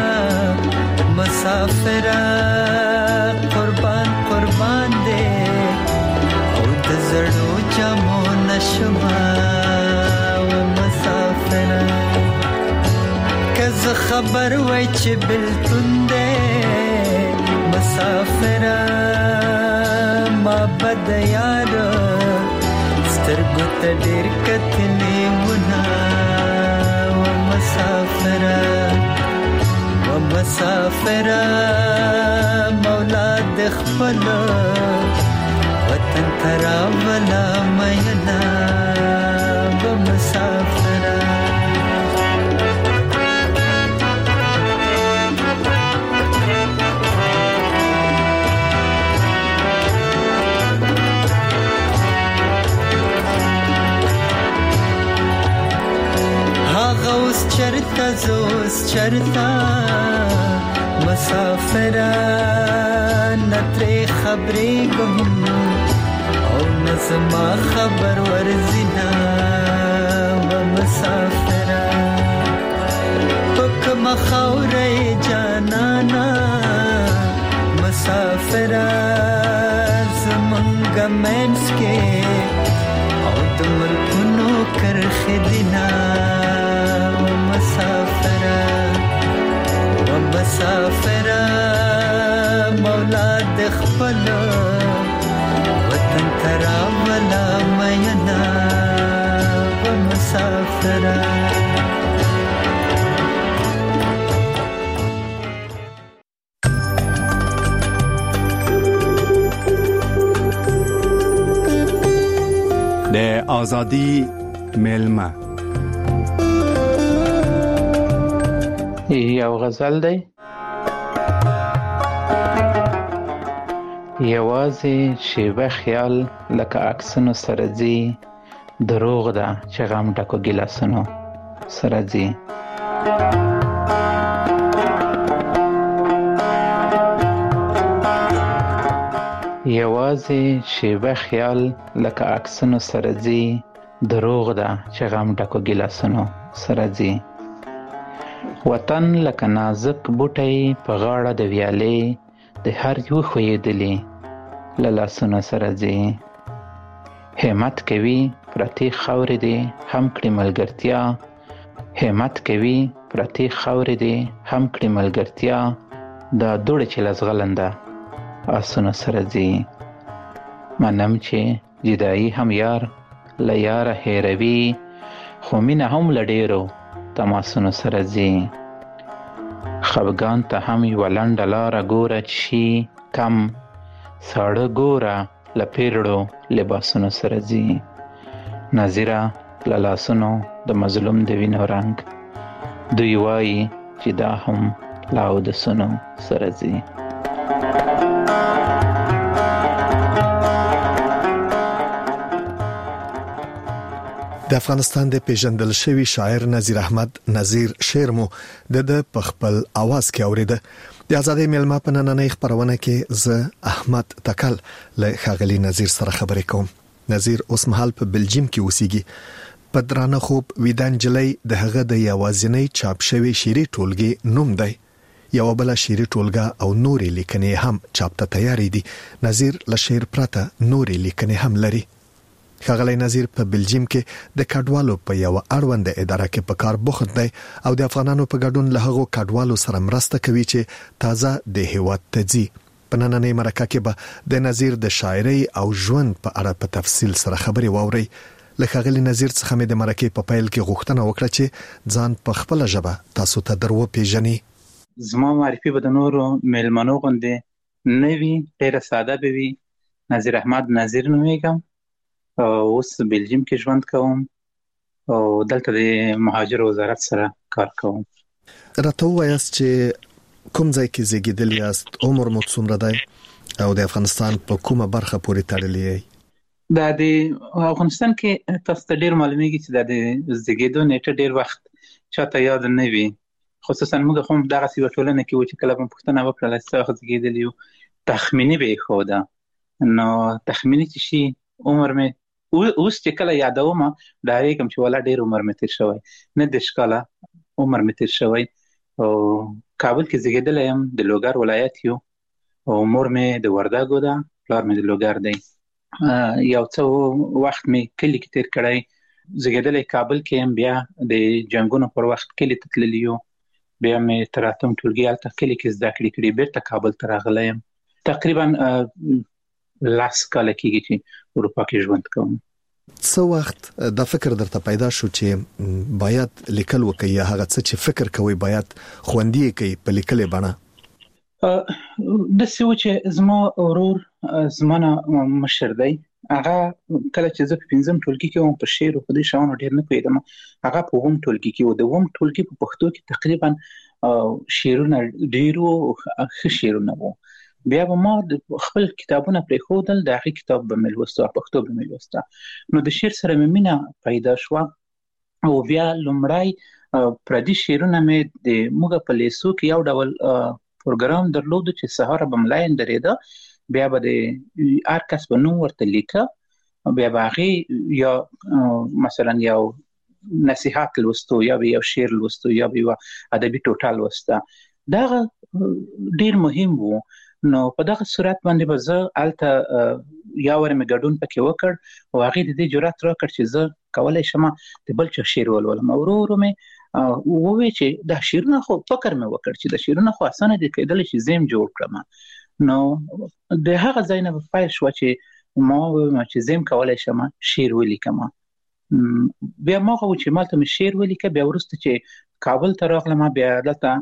مسافر قربان قربان دې او د زړو جامو نشما و مسافر کز خبر وای چې بلتون دې مسافر ما بد یار سترګو ته ډېر کتلې ونه مسافر و مسافر مولا د خپل وطن ترا ولا مینا و مسافر غوس چرتا زوس چرتا مسافر نتري خبري گم او نزما خبر ورزنا و مسافر پک مخوري جانانا مسافر زمنګ مینس کې او تمر کونو کرخ دینا مسافر مسافر مولا د خپل وطن ترا ولا مینا و مسافر د ازادي ملما یو غزل دی یوازې شیبه خیال لکه عکسونو سره ځي دروغ ده چې غم ډکو ګیلاسونو سره ځي یوازې شیبه خیال لکه عکسونو سره ځي دروغ ده چې غم ډکو ګیلاسونو سره ځي وطن لکه نازک بوټی په غاړه د ویالې د هر یو ښویېدلي له لاسونو سره ځي همت کوي پرتې خاورې دې هم کړي ملګرتیا همت کوي پرتې خاورې دې هم کړي ملګرتیا دا دوړې چې له زغلنده آسونو سره ځي منم چې جدایي هم یار له یاره هېروي خو مینه هم له ډېرو تماسونو سره ځي خفګان ته هم یوه لنډه لاره ګوره چې شي کم ساړه ګوره له پیرړو لباسونو سره ځي نظیره له لاسونو د مظلوم د وینو رنګ دوی وایي چې دا هم له اودسونو سره ځي د افغانستان د پیژندل شوی شاعر نذیر احمد نذیر شعر مو د په خپل आवाज کې اوریده د ازادي ملما په نننۍ خبرونه کې ز احمد تکل له خاغلی نذیر سره خبرې کوم نذیر اوس مهال په بلجیم کې اوسېږي په درانه خوب ویدان جلای د هغه د یوازینی چاپ شوی شعري ټولګي نوم دی یو بل شعري ټولګه او نورې لیکنې هم چاپ ته تیاری دي نذیر له شعر پرته نورې لیکنې هم لري خاغلی نذیر په بلجیم کې د کډوالو په یو اړوند اداره کې په کار بوخت دی او د افغانانو په ګډون له هغو کډوالو سره مرسته کوي چې تازه د هیواد ته ځي په نننۍ مرکه کې به د نذیر د شاعرۍ او ژوند په اړه په تفصیل سره خبرې واوري له خاغلی نذیر څخه مې د مرکې په پیل کې غوښتنه وکړه چې ځان په خپل ژبه تاسو ته درو پیژني زما معرفي به د نورو میلمنو غوندې نه وي ډېره ساده به وي نذیر احمد نذیر نومیږم اوس بلجیم کې ژوند کوم او دلته د مهاجر وزارت سره کار کوم راته وایاست چې کوم ځای کې زیږیدل یاست عمر مو څومره دی او د افغانستان په کومه برخه پورې تړلی یې دا د افغانستان کې تاسو ته ډېر معلومیږي چې دا د زیږیدو نیټه ډېر وخت چاته یاد نه وي خصوصا موږ هم دغسې یوه ټولنه کې وو چې کله به مو پوښتنه وکړله چې څه وخت زیږېدلي یو تخمیني به یې ښوده نو تخمیني چې شي عمر مې اوس چې کله یادوم ډارېږم چې والا ډېر عمر مې تېر شوی نه دېرش کاله عمر مې تېر شوی او کابل کې زیږېدلی یم د لوګر ولایت یو او مور مې د وردګو ده پلار مې د لوګر دی یو څه وخت مې کلي کې تېر کړی زیږېدلی کابل کې یم بیا د جنګونو پر وخت کلي ته تللی یو بیا مې تر اتم ټولګي هلته کلي کې زده کړې کړي بیرته کابل ته راغلی یم تقریبا لاس کاله کېږي چې اروپا کې ژوند کوم څه وخت دا فکر درته پیدا شو چې باید لیکل وکړي یا هغه څه چې فکر کوي باید خوندي کوي په لیکلې بڼه داسې و چې زما ورور زما نه مشر دی هغه کله چې زه په پنځم ټولګي کې وم په شعر او په دې شیانو ډېر نه پوهېدم هغه په اووم ټولګي کې و د اووم ټولګي په پښتو کې تقریبا شعرونه ډېر وو ښه شعرونه وو بیا به ما خپل کتابونه پرېښودل د هغې کتاب به مې لوسته پښتو به مې لوسته نو د شعر سره مې مینه پیدا شوه او بیا لومړی پردي شعرونه مې د موږ په لیسو کې یو ډول پروګرام درلودو چې سهار به ملاین درېده بیا به د هر کس به نوم ورته لیکه بیا به هغې یا مثلا یو نصیحت لوستو یا به یو شعر لوستو یا به یوه ادبي ټوټه لوسته دغه ډېر مهم و نو په دغه صورت باندې به زه هلته یا ورې مې ګډون پکې وکړ او هغې د دې جرات راکړ چې زه کولی شم د بل چا شعر ولولم ورو ورو مې ووی چې دا شیرونه خو فکر مې وکړ چې د شیرونه خو اسانه دي کېدل چې زم جوړ کړم نو د هغه ځای نه په پیل شو چې ما ویم چې زم کولای شم شیر ولیکم بیا ما خو چې مالته مې شیر ولیکه بیا ورسته چې کابل ته راغلم بیا دلته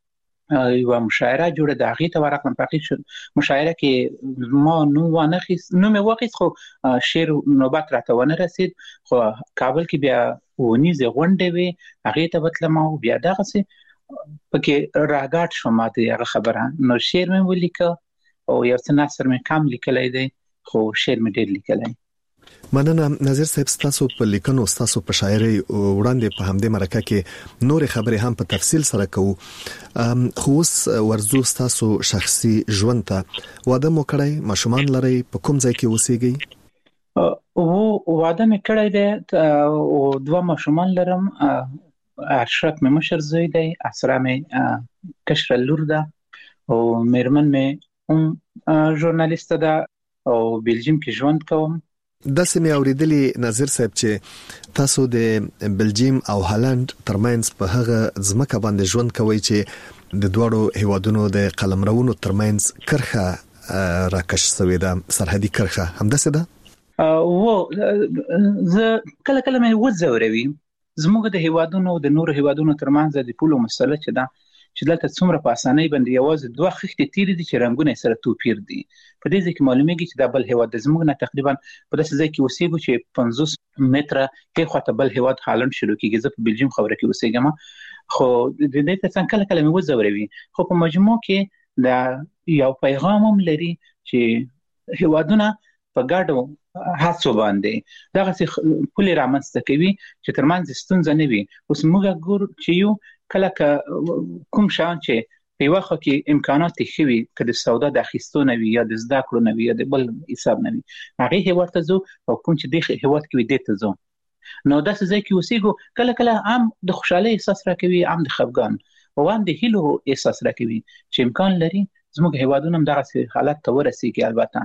یو مشاعره جوړه د هغې ته ورغلم په هغې مشاعره کې ما نوم وانخیست نوم یې واخیست خو شعر نوبت راته ونه رسید خو کابل کې بیا ونیزې غونډې وې هغې ته بتلم او بیا دغسې پکې راګاډ شوم ما د هغه خبره نو شعر مې ولیکه او یو څه نثر مې کم لیکلی دی خو شعر مې ډېر لیکلی مننه نظیر صاحب ستاسو په لیکنو ستاسو په شاعري وړاندې په همدې مرکه کې نور خبرې هم په تفصیل سره کوو خو اوس ورزو ستاسو شخصي ژوند ته واده مو کړی ماشومان لري په کوم ځای کې اوسېږئ او واده مې کړی دی او دوه ماشومان لرم اشرف مې مشر زوی دی اسرا مې کشره لور ده او میرمن مې هم ژورنالیست ده او بلجیم کې ژوند کوم د سیمې اوریدلې نظیر صاحب چې تاسو د بلجیم او هالند ترمنځ په هغه ځمکه باندې ژوند کوي چې د دوړو هیوادونو د قلمرونو ترمنځ کرخه راکش شوې ده سرحدي کرخه همداسې ده او زه کله کله مې وځوروي زموږ د هیوادونو د نورو هیوادونو ترمنځ د پولو مسله چې ده چې دلته څومره په اسانۍ باندې یوازې دوه خښتې تیرې دي چې رنګونه سره توپیر دي په دې ځای کې معلومیږي چې دا بل هیواد د زموږ نه تقریبا په داسې ځای کې اوسېږو چې پنځوس متره کې خواته بل هیواد هالند شروع کېږي زه په بلجیم خبره کې اوسېږم خو د دې ترڅنګ کله کله مې وځوروي خو په مجموع کې دا یو پیغام هم لري چې هیوادونه په ګډو هڅو باندې دغسې پولې رامنځته کوي چې ترمنځ ستونزه نه وي اوس موږ ګورو چې یو کله کوم شان چې په یوه خوا کې امکانات ښه وي که د سودا د اخیستو نه وي یا د زده کړو نه وي یا د بل حساب نه وي هغې هیواد ته ځو او کوم چې دې هیواد کې وي دې ته ځو نو داسې ځای کې اوسېږو کله کله هم د خوشحالۍ احساس راکوي هم د خفګان او هم د هیلو احساس راکوي چې امکان لري زموږ هیوادونه هم دغسې حالت ته ورسېږي البته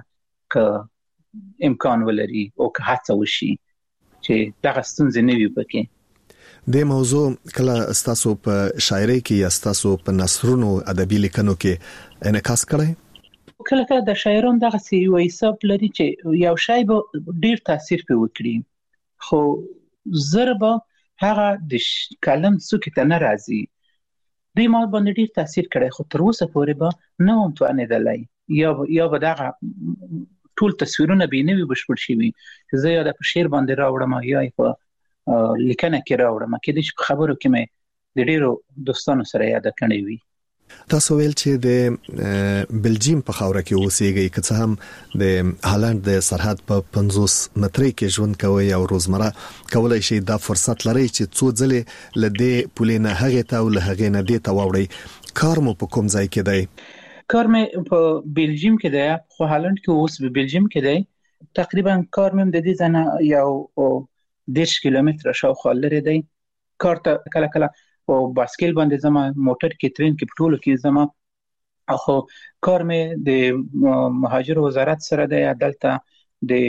که امکان ولري او که هڅه وشي چې دغه ستونزې نه وي پکې د موضوع کله ستاسو په شاعرۍ کې یا ستاسو په نثرونو ادبي لیکنو کې انعکاس کړی کله کله د شاعرانو دغسې یو حساب لري چې یو شی به ډېر تاثیر پرې وکړي خو زر به هغه د کلم څوکې ته نه راځي دوی ما باندې ډېر تاثیر کړی خو تر اوسه پورې به نه وم توانېدلی یا یا به دغه ټول تصویرونه به یې نه وي بشپړ شوي چې زه یا د په شعر باندې راوړم یا یې په لیکنه کې راوړم کېدای شي په خبرو کې مې د ډېرو دوستانو سره یاده کړې وي تاسو ویل چې د بلجیم په خاوره کې اوسېږئ که څه هم د هالند د سرحد په پنځوس مترۍ کې ژوند کوئ او روزمره کولی شئ دا فرصت لرئ چې څو ځلې له دې پولې نه هغې ته او له هغې نه دې ته واوړئ کار مو په کوم ځای کې دی کار مې په بلجیم کې دی خو هالند کې اوس په بلجیم کې دی تقریبا کار مې د دې ځای نه یو دېرش کیلومتره شاوخوا لرې دی کار ته کله کله او باسکل باندې ځم موټر کې ترین کې په ټولو کې ځم خو کار مې د مهاجر وزارت سره دی دلته د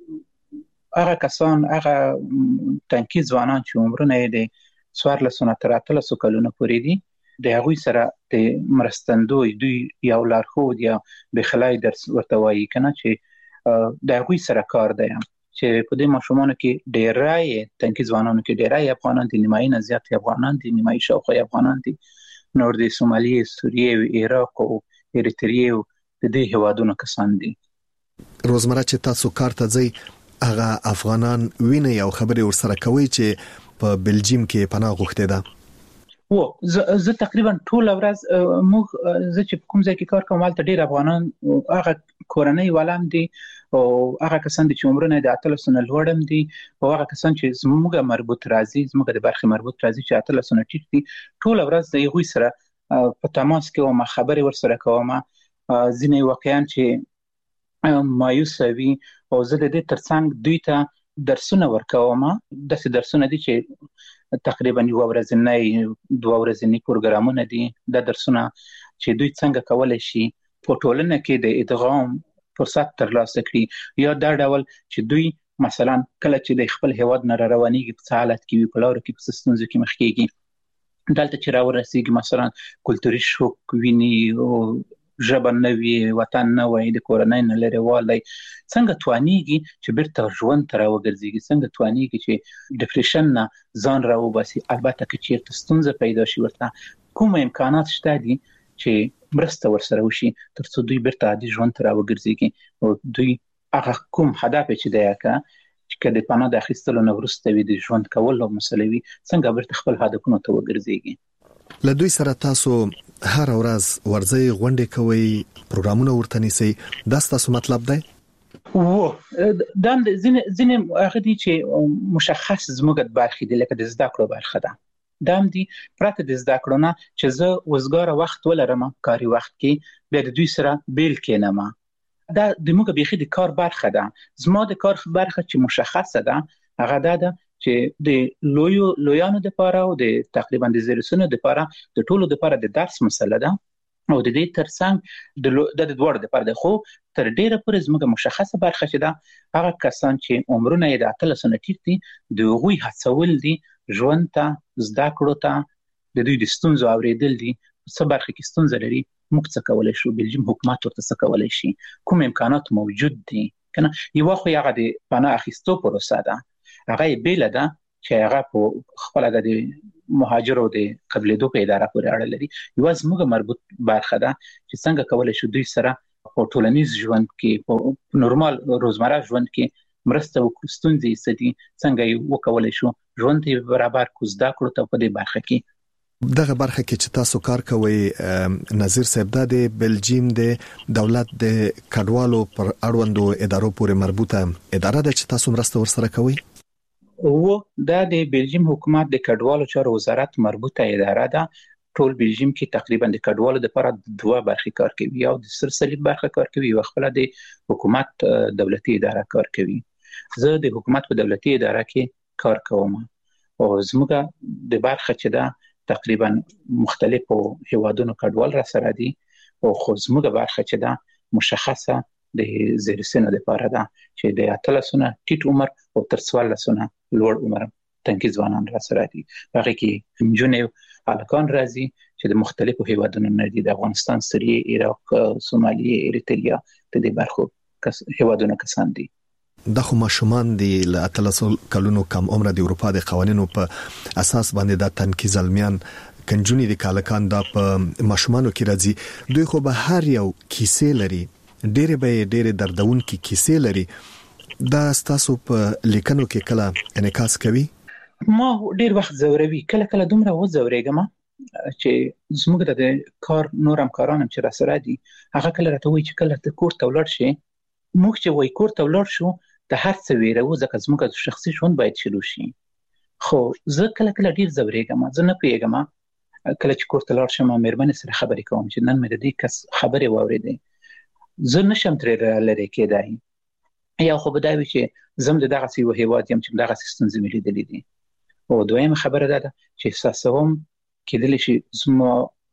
هغه کسان هغه تنکي ځوانان چې عمرونه یې د څوارلسو نه تر اتلسو کلونو پورې دي د هغوی سره د مرستندوی دوی یو لارښود یا بخلای درس ورته وایي که نه چې د هغوی سره کار دی چې په دې ماشومانو کې ډېری تنکي ځوانانو کې ډېری افغانان دي نیمایي نه زیات افغانان دي نیمایي شاوخوا افغانان دي نور د سومالیې سوریې عراق او اریتریې د دې هیوادونو کسان دي روزمره چې تاسو کار ته ځئ هغه افغانان وینئ او خبرې ورسره کوئ چې په بلجیم کې پناه غوښتې ده و زه زه تقریبا ټول ورځ موږ زه چې کوم ځای کې کار کوم هلته ډېر افغانان هغه کورنۍ ولم دي او هغه کسان دي چې عمرونه د اتلسو نه لوړ هم دي او هغه کسان چې زموږ مربوط راځي زموږ د برخې مربوط راځي چې اتلسو نه ټیټ دي ټوله ورځ د هغوی سره په تماس کې وم خبرې ورسره کوم ځینې واقعا چې مایوسه وي او زه د دې ترڅنګ دوی ته درسونه ورکوم داسې درسونه دي چې تقریبا یوه ورځنی دوه ورځني پروګرامونه دي دا درسونه چې دوی څنګه کولی شي په ټولنه کې د ادغام فرصت ترلاسه کړي یا دا ډول چې دوی مثلا کله چې د خپل هیواد نه را روانېږي په څه حالت کې وي په لارو کې په څه ستونزو کې مخ کېږي دلته چې راورسیږي مثلا کلتوري شوک ویني او ژبه نه وي، وطن نه وي، د کورنۍ نه لرې والی، څنګه توانیږي چې بیرته ژوند ته راوګرځېږي، څنګه توانیږي چې ډپریشن نه ځان راوباسي. البته که چېرته ستونزه پیدا شي ورته کوم امکانات شته دي چې مرسته ورسره وشي تر څو دوی بیرته عادي ژوند ته راوګرځېږي او دوی هغه کوم هدف چې دی که چې د پناه د اخیستلو نه وروسته وي د ژوند کولو مسله وي څنګه بیرته خپل هدفونو ته وګرځېږي. له دوی سره تاسو هر ورځ ورځي غونډې کوي، پروګرامونه ورته نیسي، دا ستاسو مطلب دی؟ و دا ځینې ځینې هغه دي چې مشخص زموږ د برخې دي، لکه د زده کړو برخه ده. دا هم دي پرته د زده کړو نه چې زه وزګاره وخت ولرم کاري وخت کې بیا د دوی سره بیل کېنم. دا د موږ بیخي د کار برخه ده. زما د کار برخه چې مشخصه ده هغه دا ده چې د لویو لویانو لپاره او د تقریبا د زیرسونو لپاره د ټولو لپاره د درس مسله ده او د دې ترڅنګ د د دوړ لپاره ده. خو تر ډیره پورې زموږ مشخصه برخه چې ده هغه کسان چې عمرونه یې د اتلس نه ټیټ دي د هغوی هڅول دي ژوند ته، زده کړو ته، د دوی د ستونزو اوریدل دي. څه برخه کې ستونزه لري موږ څه کولی شو، بلجیم حکومت ورته څه کولی شي، کوم امکانات موجود دي کنه. یو خو هغه د پناه اخیستو پروسه ده، هغه یې بیله ده چې هغه په خپله د مهاجرو د قبلېدو په اداره پورې اړه لري. یوه زموږ مربوط برخه ده چې څنګه کولی شو دوی سره په ټولنیز ژوند کې، په نورمال روزمره ژوند کې مرسته وکړو، ستونزې یې څه دي، څنګه یې وکولی شو ژوند ته برابر کړو، زده کړو ته په دې برخه کې. دغه برخه کې چې تاسو کار کوئ نظیر صاحب، دا د بلجیم د دولت د کډوالو پر اړوندو ادارو پورې مربوطه اداره ده چې تاسو مرسته ورسره کوئ؟ و دا د بلجیم حکومت د کډوالو چارو وزارت مربوطه اداره ده. ټول بلجیم کې تقریبا د کډوالو لپاره دوه برخې کار کوي، یو د سر صلیب برخه کار کوي، یو خپل د حکومت دولتي اداره کار کوي. زه د حکومت په دولتي اداره کې کار کوم او زموږ د برخه چې ده تقریبا مختلفو هیوادونو کډوال را سره دي او خو زموږ برخه چې ده مشخصه د زیرسینو لپاره ده چې د اتلسونه ټیټ عمر او تر څوارلسونه لوړ عمر تنکي ځوانان را سره دي. هغه کې نجونې هلکان راځي چې د مختلفو هیوادونو نه دي، د افغانستان، سوریې، عراق، سومالیې، اریتریا، د دې برخو کس هیوادونو کسان دي. د خو ماشومان دی له اتلس کلونو کم عمر د اروپا د قوانینو په اساس باندې د تنکي زلمیان کنجونی د کالکان د په ماشومانو کې راځي. دوی خو به هر یو کیسې لري، ډېرې به ډېرې دردونکې کیسې لري. دا ستاسو په لیکنو کې کله انعکاس کوي؟ ما ډېر وخت زوروي، کله کله دومره وځورېږم چې زموږ د کار نور همکاران هم چې را سره دي هغه کله راته وایي چې کله ته کور ته ولاړ شې، موږ چې وایي کور ته ولاړ شو د هر څه ویروو ځکه زموږ شخصي ژوند باید شروع شي. خو زه کله کله ډېر زورېږم، زه نه پوهېږم کله چې کور ته لاړ شم مېرمنې سره خبرې کوم چې نن مې د دې کس خبرې واورېدې، زه نشم ترې لرې کېدای. یا خو به دا وي چې زه هم د دغسې یو هېواد یم چې دغسې ستونزې مې لیدلې دي. او دویمه خبره دا ده چې احساسوم کېدلی شي زما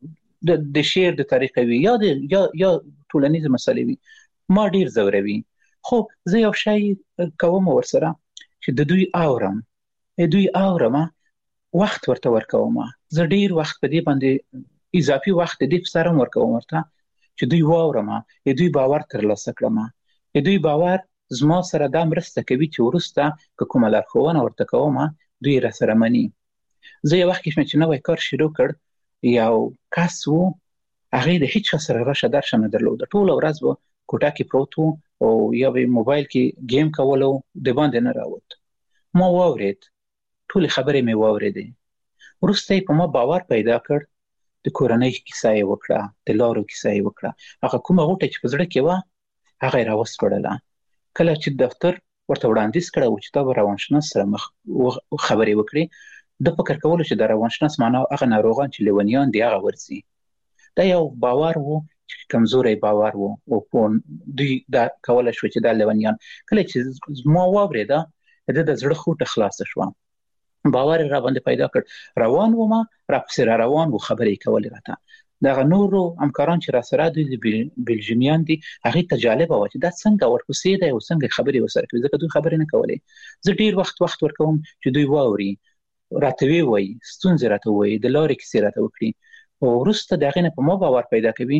د شعر د طریقه وي یا د یا یا ټولنیزې مسلې وي، ما ډېر زوروي. خو زه یو شی کوم ورسره چې د دوی اورم، دوی اورم، وخت ورته ورکوم. زه ډېر وخت په دې باندې اضافي وخت د دې په سره ورکوم ورته چې دوی واورم، دوی باور ترلاسه کړم، دوی باور زما سره دا مرسته کوي چې وروسته که کومه لارښوونه ورته کوم دوی را سره مني. زه یو وخت کې چې نوی کار شروع کړ، یو کس و هغې د هیڅ چا سره راشه درشه نه درلوده، ټوله ورځ به کوټه کې پروت و او یا به موبایل کې گیم کولو، د باندې نه راوت. ما واورید، ټولې خبرې مې واورېدې. وروسته یې په ما باور پیدا کړ، د کورنۍ کیسه یې وکړه، د لارو کیسه یې وکړه، هغه کومه غوټه چې په زړه کې وه هغه یې راوسپړله. کله چې دفتر ورته وړاندیز کړی و چې تا به روانشناس سره مخ خبرې وکړي، د فکر کولو چې د روانشناس معنا هغه ناروغان چې لیونیان دي هغه ورځي. دا یو باور و چې کمزوری باور و او په دوی دا کولی شو چې دا لیونیان. کله چې ما واورېده د د زړه خوټه خلاصه شوه، باور را باندې پیدا کړ، روان وم، راپسې را روان و، خبرې کولې راته. دغه نورو همکاران چې را سره دوی د بلجیمیان دي هغې ته جالبه وه چې دا څنګه ورپسې دی او څنګه خبرې ورسره کوي ځکه دوی خبرې نه کولې. زه ډېر وخت وخت ورکوم چې دوی واوري راته وایي ستونزې راته وایي د لارې کیسې راته وکړي او وروسته د هغې نه په ما باور پیدا کوي.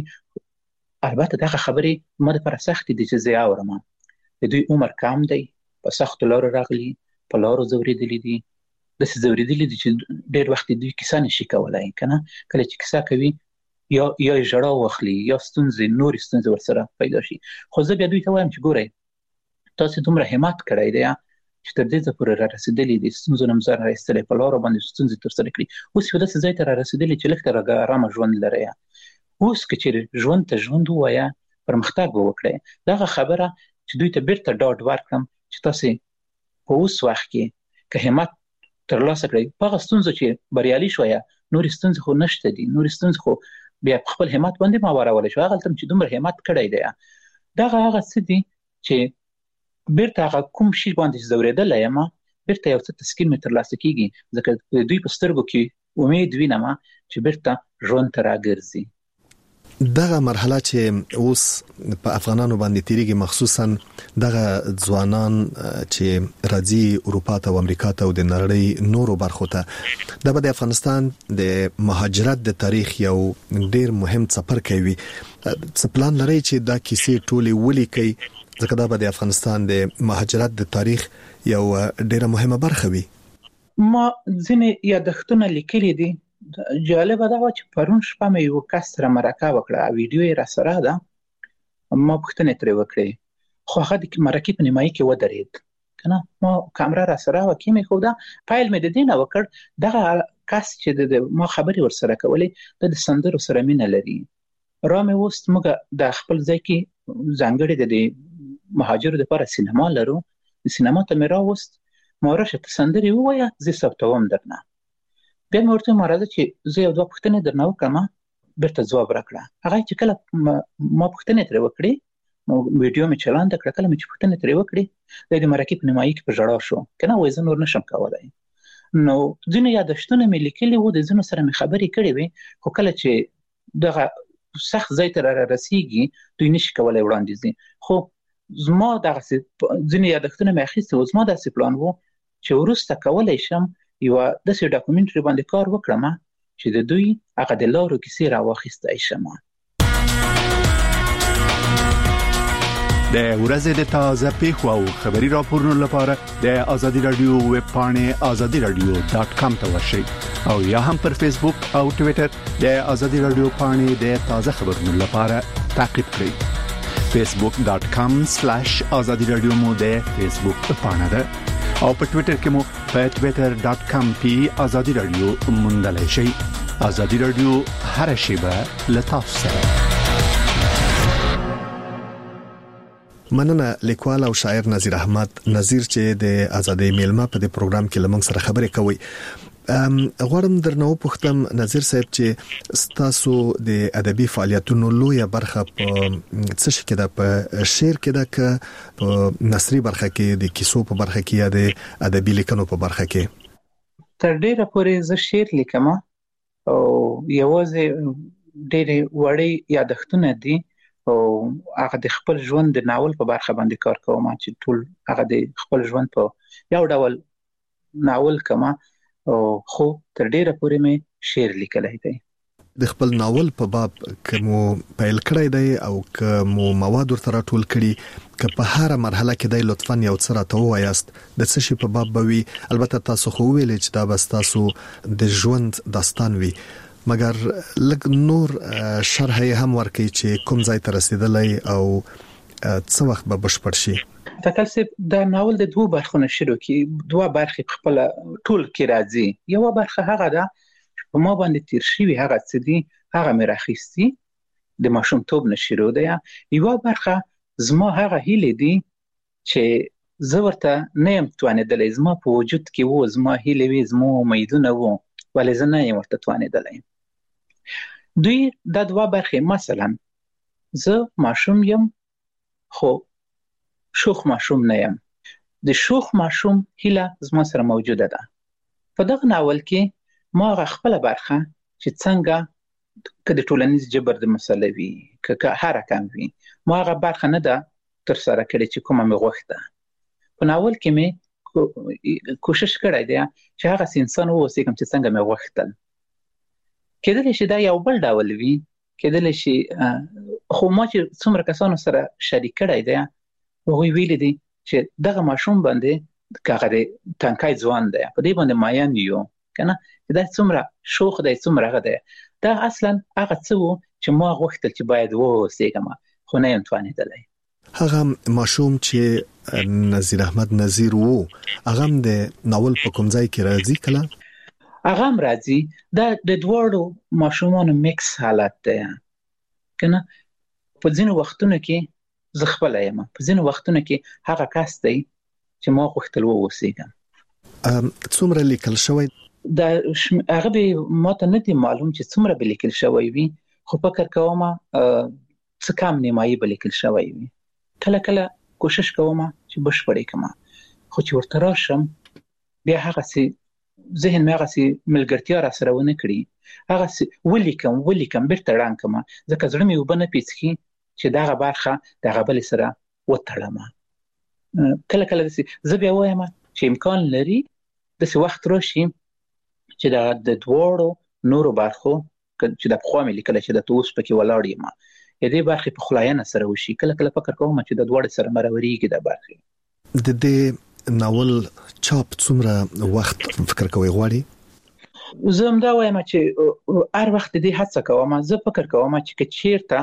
البته دغه خبرې ما دپاره سختې دي چې زه یې اورم. د دوی عمر کم دی، په سختو لارو راغلي، په لارو ځورېدلي دي، داسې ځورېدلي دي چې ډېر وخت دوی کیسه نشي کولی که نه. کله چې کیسه کوي یا یا یې ژړا واخلي یا ستونزې نورې ستونزې ورسره پیدا شي. خو زه بیا دوی ته وایم چې ګورئ تاسې دومره همت کړی دی چې تر دې ځای پورې را رسېدلي دي، ستونزو نه ځان را ایستلی، په لارو باندې ستونزې ترسره کړي، اوس یو داسې ځای ته را رسېدلي چې لږ تر لږه ارامه ژوند لرئ. اوس که چېرې ژوند ته ژوند ووایه پرمختګ به وکړئ. دغه خبره چې دوی ته بیرته ډاډ ورکړم چې تاسې په اوس وخت کې که همت ترلاسه کړئ په هغه ستونزو چې بریالي شویه، نورې ستونزې خو نشته دي، نورې ستونزې خو بیا په خپل همت باندې ما وارولی شو. هغلته چې دومره همت کړی دی دغه هغه څه دي چې بیرته هغه کوم شي باندې چې ځورېدلی یم بیرته یو څه تسکین مې ترلاسه کېږي، ځکه د دوی په سترګو کې امید وینم چې بیرته ژوند ته راګرځي. دغه مرحله چې اوس په افغانانو باندې تیریږي، مخصوصا دغه ځوانان چې راځي اروپا ته او امریکا ته او د نړۍ نورو برخو ته، دا به د افغانستان د مهاجرت د تاریخ یو ډیر مهم څپرکی وي. څه پلان لرئ چې دا کیسې ټولې ولیکئ، ځکه دا به د افغانستان د مهاجرت د تاریخ یو ډیره مهمه برخه وي؟ ما ځینې یادښتونه لیکلي دي. جالبه دا وه چې پرون شپه مې یو کس سره مرکه وکړه، ویډیو یې راسره ده، ما پوښتنې ترې وکړې، خو هغه د مرکې په نیمایي کې ودرېد که نه. ما کامره راسره وه کې مې ښوده، پیل مې د دې نه وکړ دغه کس چې د ما خبرې ورسره کولې دا د سندرو سره مینه لري. را مې وست موږ د خپل ځای کې ځانګړې د دې مهاجرو دپاره سینما لرو، د سینما ته مې راوست، ما راشه ته سندرې ووایه زه ثبتوم درنه. بیا مې ورته ما راځه چې زه یو دوه پوښتنې درنه وکړم، بیرته ځواب راکړه. هغه چې کله ما پوښتنې ترې وکړې، ویډیو مې چلانده کړه، کله مې چې پوښتنې ترې وکړې دی د مرکې په نیمایي کې په ژړا شو که نه، وایي زه نور نشم کولی. نو ځینې یادښتونه مې لیکلي وو، د ځینو سره مې خبرې کړې وې، خو کله چې دغه سخت ځای ته را رسېږي دوی نشي کولی وړاندې ځي. خو زما دغسې ځینې یادښتونه مې اخیستي وو، زما داسې پلان وو چې وروسته کولی شم یوه داسې ډاکومنټري باندې کار وکړم چې د دوی هغه د لارو کیسې راواخیستی شم. د ورځې د تازه پیښو او خبري راپورونو لپاره د آزادي رادیو ویب پاڼې آزادي رادیو ډاټ کام ته ورشئ او یا هم پر فیسبوک او ټویټر د آزادي رادیو پاڼې د تازه خبرونو لپاره تعقیب کړئ. فیسبوک ډاټ کام سلیش آزادي رادیو مو د فیسبوک پاڼه ده او په ټویټر کې مو په ټویټر ډاټ کام پی آزادي رادیو موندلای شئ. آزادي رادیو هر شیبه له تاسو سره. مننه لیکوال او شاعر نظیر احمد نظیر چې د آزادۍ میلمه په دې پروګرام کې لمنګ سره خبرې کوي. غواړم درنو پوښتم نظیر صاحب چې ستاسو د ادبي فعالیتونو لویه برخه په څه شي کې ده، په شعر کې ده که په نثري برخه کې، د کیسو په برخه کې یا د ادبي لیکنو په برخه کې؟ تر ډیره پورې زه شعر لیکم او یوازې ډېرې وړې یادښتونه دي او هغه د خپل ژوند د ناول په برخه باندې کار کوم چې ټول هغه د خپل ژوند په یو ډول ناول کما او خو تر ډیره پورې مې شعر لیکلی دی. د خپل ناول په باب کومو پیل کړی دی او کومو مواد ورته راټول کړي، که په هر مرحله کې دی لطفاً یو څه راته ووایاست د څه شي په باب به وي. البته تاسو خو ویلې چې دا به ستاسو د ژوند داستان وي، مګر لږ نور شرح یې هم ورکړي چې کوم ځای ته رسیدلی او څه وخت به بشپړ شي. تکل صاحب دا ناول د دوه برخو نه شروع کی، دوه برخې په خپل ټول کې راځي. یو برخه هغه ده چې په ما باندې تیر شوي هغه څه دي، هغه مې راخیستي د ماشومتوب نه شروع ده. یو برخه زما هغه هیلې دي چې زه ورته نه یم توانېدلی، زما په وجود کې وو، زما هیلې وې، زما امیدونه وو، ولې زه نه یم ورته توانېدلی. دوی دا دوه برخې، مثلا زه ماشوم یم خو شوخ ماشوم نه یم. د شوخ ماشوم هیله زما سره موجوده ده. په دغه ناول کې ما هغه خپله برخه چې څنګه که د ټولنیز جبر د مسله وي، که هر کم وي، ما هغه برخه نه ده ترسره کړې چې کومه مې غوښته. په ناول کې مې کوشش کړی دی چې هغه انسان اوسې کوم چې څنګه مې غوښتل. کېدلی شي دا یو بل ډول وي، کېدلی شي خو ما چې څومره کسانو سره شریک کړی دی هغوی ویلي دي چې دغه ماشوم باندې که هغه دی تنکی ځوان دی په دې باندې ماین یو که نه دا څومره شوخ دی څومره هغه دی. دا اصلا هغه څه و چې ما غوښتل چې باید واوسېږم خو نه یم توانېدلی. هغه ماشوم چې نظیر احمد نظیر وو هغه هم د ناول په کوم ځای کې راځي کله؟ هغه هم راځي. دا د دواړو ماشومانو میکس حالت دی که نه. په ځینو وختونو کې زه خپله یم، په ځینو وختونو کې هغه کس دی چې ما غوښتل واوسېږم. څومره لیکل شوی؟ دا هغه به ما ته نه دی معلوم چې څومره به لیکل شوی وي، خو فکر کوم څه کم نیمایي به لیکل شوی وي. کله کله کوشش کوم چې بشپړې کړم، خو چې ورته راشم بیا هغسې ذهن مې هغسې ملګرتیا را سره ونه کړي، هغسې ولیکم ولیکم بېرته ړنګ کړم ځکه زړه مې اوبه نه پیڅکي چې دغه برخه دغه بلې سره وتړم. کله کله داسې زه بیا وایم چې امکان لري داسې وخت راشي چې د دواړو نورو برخو چې د پخوا مې لیکله چې د اوس پکې ولاړ یم د دې برخې په خلاینه سره وشي. کله کله فکر کوم چې د دواړو سره مرورېږي د برخې. د دې ناول چاپ څومره وخت فکر کوي غواړي؟ زه همدا وایم چې هر وخت دې هڅه کوم. زه فکر کوم چې که چېرته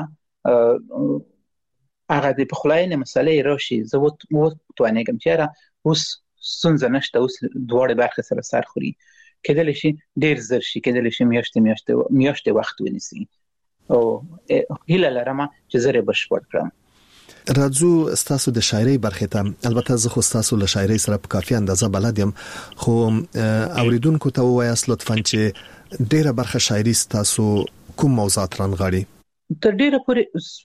هغه د پخلاینې مسلې راشي زه وتوانېږم چې یاره اوس ستونزه نشته، اوس دواړې برخې سره سر خوري، کېدلی شي ډېر زر شي، کېدلی شي میاشتې میاشتې میاشتې وخت ونیسي او هیله لرم چې زه یې بشپړ کړم. راځو ستاسو د شاعرۍ برخې ته. البته زه خو ستاسو له شاعرۍ سره په کافي اندازه بلد یم، خو اوریدونکو ته ووایاست لطفاً چې ډېره برخه شاعري ستاسو کوم موضوعات رانغاړي؟ تر ډېره پورې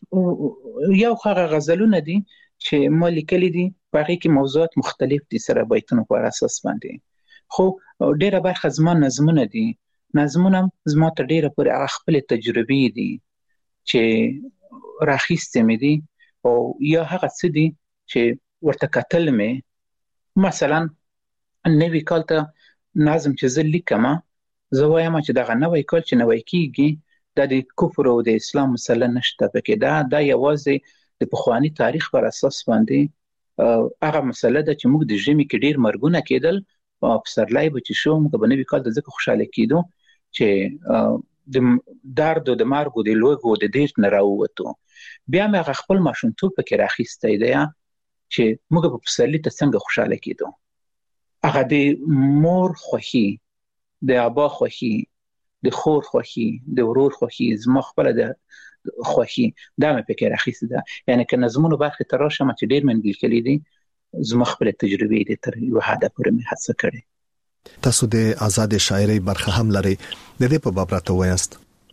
یو هغه غزلونه دي چې ما لیکلي دي، په هغې کې موضوعات مختلف دي سره بیتونو په اساس باندې، خو ډېره برخه زما نظمونه دي. نظمونه هم زما تر ډېره پورې هغه خپلې تجربې دي چې راخیستې مې دي او یا هغه څه دي چې ورته کتل مې. مثلا نوي کال ته نظم چې زه لیکم زه وایم چې دغه نوی کال چې نوی کېږي دا د کفر او د اسلام مسله نشته پکې، دا دا یوازې د پخواني تاریخ پر اساس باندې هغه مسله ده چې موږ د ژمي کې ډېر مرګونه کېدل او پسرلی به چې شو موږ به نوي کال ته ځکه خوشحاله کېدو چې د درد او د مرګ او د لوږو د دېرت نه راووتو. بیا مې هغه خپل ماشومتوب پکې راخیستی دی چې موږ به پسرلي ته څنګه خوشحاله کېدو. هغه د مور خوښي، د ابا خوښي، د خور خوښي، د ورور خوښي، زما خپله د خوښي دا مې پکې راخیستې ده. یعنې که نظمونو برخې ته راشم چې ډېر مې لیکلي دي زما خپله تجربې دي تر یوه حده پورې مې هڅه کړې. تاسو د آزاد شاعرۍ برخه هم لرئ، د دې په باب راته ووایاست.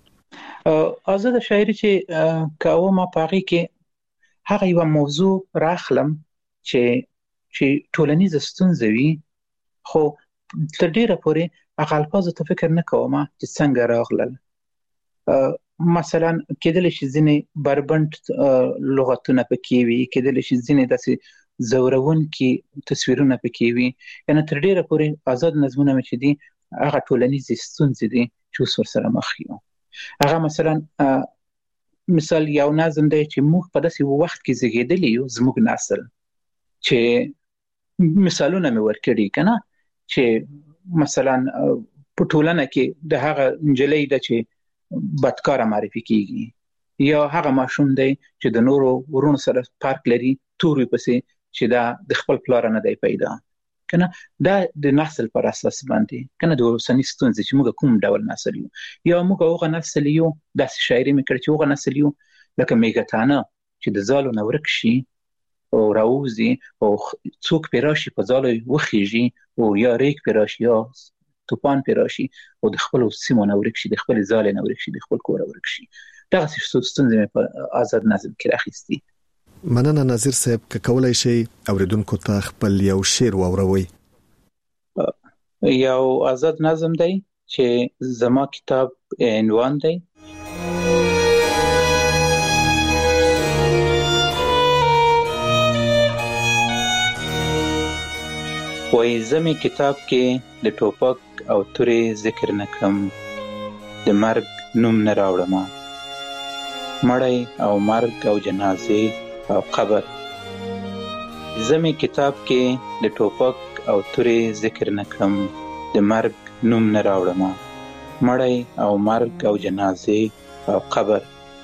آزاد شاعري چې کوم په هغې کې هغه یوه موضوع راخلم چې چې ټولنیزه ستونزه وي، خو تر ډېره پورې هغه الفاظو ته فکر نه کوم چې څنګه راغلل. مثلا کېدلی شي ځینې بربنډ لغتونه پکې وي، کېدلی شي ځینې داسې ځورونکي تصویرونه پکې وي. یعنې تر ډېره پورې آزاد نظمونه مې چې دي هغه ټولنیزې ستونزې دي چې اوس ورسره مخ یو. هغه مثلا مثال یو نظم دی چې موږ په داسې وخت کې زیږېدلي یو، زموږ نسل چې مثالونه مې ورکړي که نه، چې مثلا په ټولنه کې د هغه نجلۍ ده چې بدکاره معرفي کېږي، یا هغه ماشوم دی چې د نورو ورونو سره فرق لري تور وي پسې چې دا د خپل پلار نه دی پیدا که نه. دا د نسل پر اساس باندې که نه د اوسني ستونزې چې موږ کوم ډول نسل یو، یا موږ هغه نسل یو داسې شاعري مې کړې چې هغه نسل یو لکه میږتانه چې د ځالو نه ورک شي او راوځي او څوک پرې راشي په ځالو وخیږي او یا ریګ پرې راشي یا توپان پرې راشي او د خپلو سیمو نه ورک شي، د خپلې ځالې نه ورک شي، د خپل کوره ورک شي. دغسې ستونزې مې په آزاد نظم کې راخیستي. مننه نظیر صاحب، که کولای شئ اوریدونکو ته خپل یو شعر واوروئ. یو آزاد نظم دی چې زما کتاب عنوان دی وای زمي کتاب کې د ټوپک او تورې ذکر نکړم، د مرګ نوم نه راوړم، مړی او مرګ او جنازې او قبر. زمي کتاب کې د ټوپک او تورې ذکر نکړم، د مرګ نوم نه راوړم، مړی او مرګ او جنازې او قبر.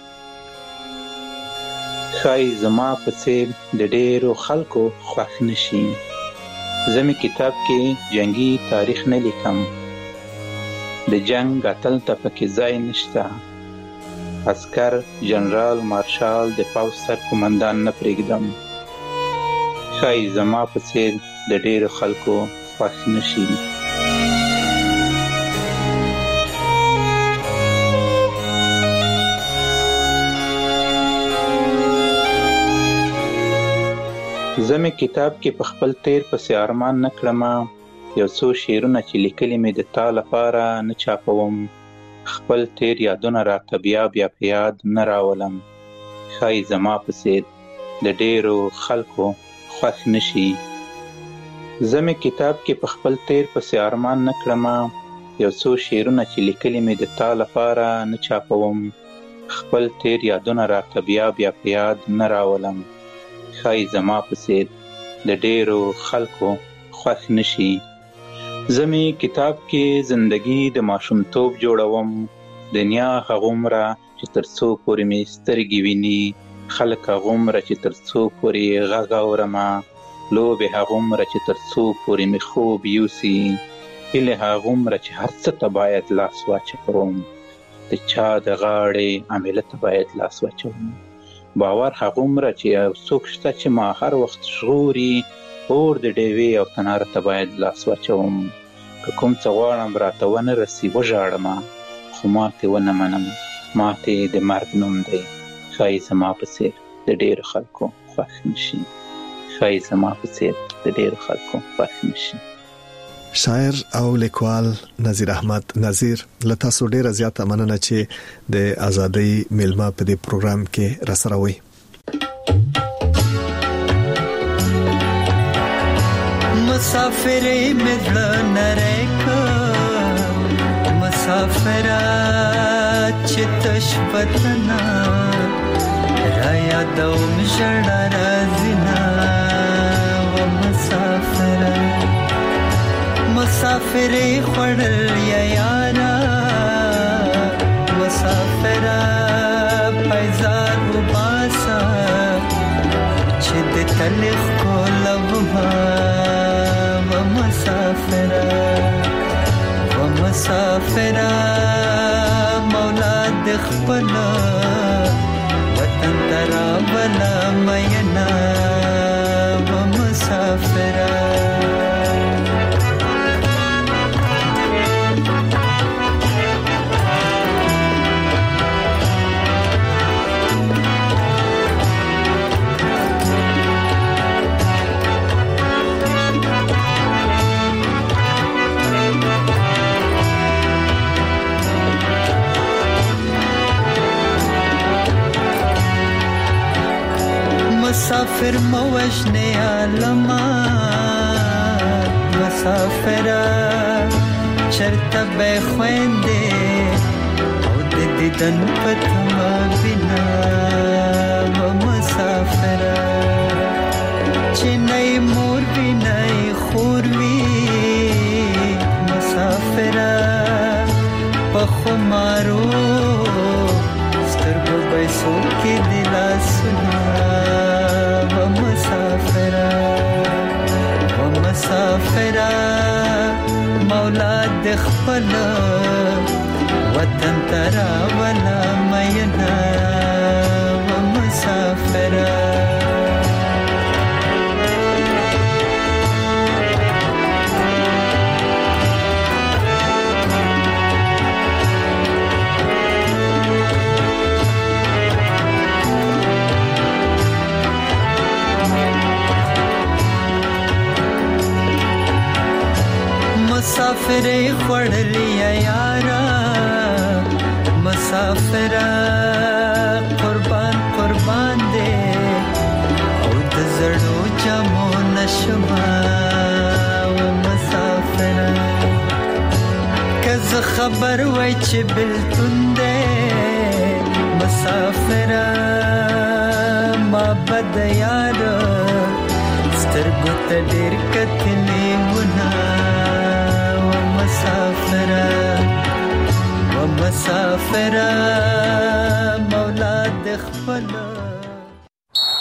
ښایي زما په څېر د ډېرو خلکو خوښ نشي. زمي کتاب کې جنگي تاریخ نه لیکم، د جنگ اتل ته پکې ځای نشته. عسکر جنرال مارشال د پوځ سر قومندان نه پرېږدم. ښایي زما په څېر د ډېرو خلکو خوښ نشي. زمي کتاب کې په خپل تیر پسې ارمان نه کړمه، یو څو شعرونه چې لیکلي مې د تا لپاره نه چاپوم. خپل تیر یادونه راته بیا بیا په یاد نه راولم. ښایي زما په څېر د ډېرو خلکو خوښ نشي. زمي کتاب کې په خپل تیر پسې ارمان نه کړمه، یو څو شعرونه چې لیکلي مې د تا لپاره نه چاپوم. خپل تیر یادونه راته بیا بیا په یاد نه راولم. ښایي زما په څېر د ډېرو خلکو خوښ نشي. زمي کتاب کې زندگی د ماشومتوب جوړوم، دنیا هغومره چې تر څو پورې مې سترګې ویني، خلک هغومره چې تر څو پورې غږ اورمه، لوبې هغومره چې تر څو پورې مې خوب یوسي، هیلې هغومره چې هر څه ته باید لاس واچوم، د چا د غاړې عامله ته باید لاس واچوم، باور هغومره چې یو څوک شته چې ما هر وخت ژغوري، اور د ډیوې او تناره ته باید لاس واچوم. که کوم څه غواړم راته ونه رسي وژاړم، خو ماتې ونه منم، ماتې د مرګ نوم دی. ښایي زما په څېر د ډېرو خلکو خوښ نشي. ښایي زما په څېر د ډېرو خلکو خوښ نشي. شاعر او لیکوال نذیر احمد نذیر، له تاسو ډیره زیاته مننه چې د ازادۍ میلمه په دې پروګرام کې راسره وئ. مسافر مدل نریکا مسافرات چتش پتنا رایا دوم جڑا رازنا و مسافرات مسافر خړل یا یارا مسافر پایزار وباسا چې د تلخ کولوما و مسافر و مسافر مولا د خپل وطن ترا ولا مینا و مسافر مسافر موجنه علما مسافر چرته به خوينده او د دیدن پتما بنا و مسافر چنای مور بنای خوروي مسافر پخمارو سترګو بيسو کې دلا سنا مسافر و مسافر مولا د خپل وطن ترا ولا مینا و مسافر مسافر خړلې یارا مسافر قربان قربان دې او د زړو جمو نشما و خبر وای چې بلتون دې مسافر ما بد یار سترګو ته ډېر کتلې ونا و مسافر و مسافر مولا د خپل